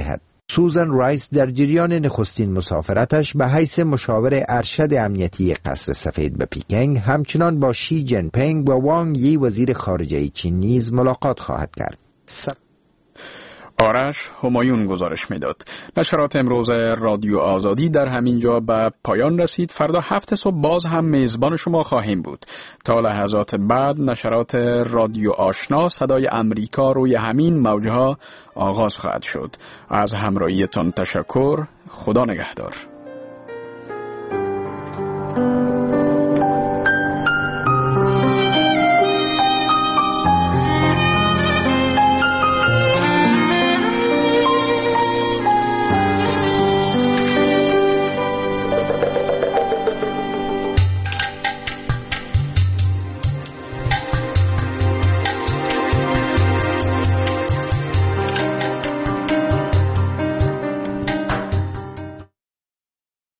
سوزان رایس در جریان نخستین مسافرتش به حیث مشاور ارشد امنیتی قصر سفید به پیکنگ همچنان با شی جن پینگ و وانگ یی وزیر خارجه چین نیز ملاقات خواهد کرد. آرش همایون گزارش میداد. نشرات امروز رادیو آزادی در همین جا به پایان رسید. فردا 7 صبح باز هم میزبان شما خواهیم بود. تا لحظات بعد نشرات رادیو آشنا صدای امریکا روی همین موجها آغاز خواهد شد. از همراهیتان تشکر. خدا نگهدار.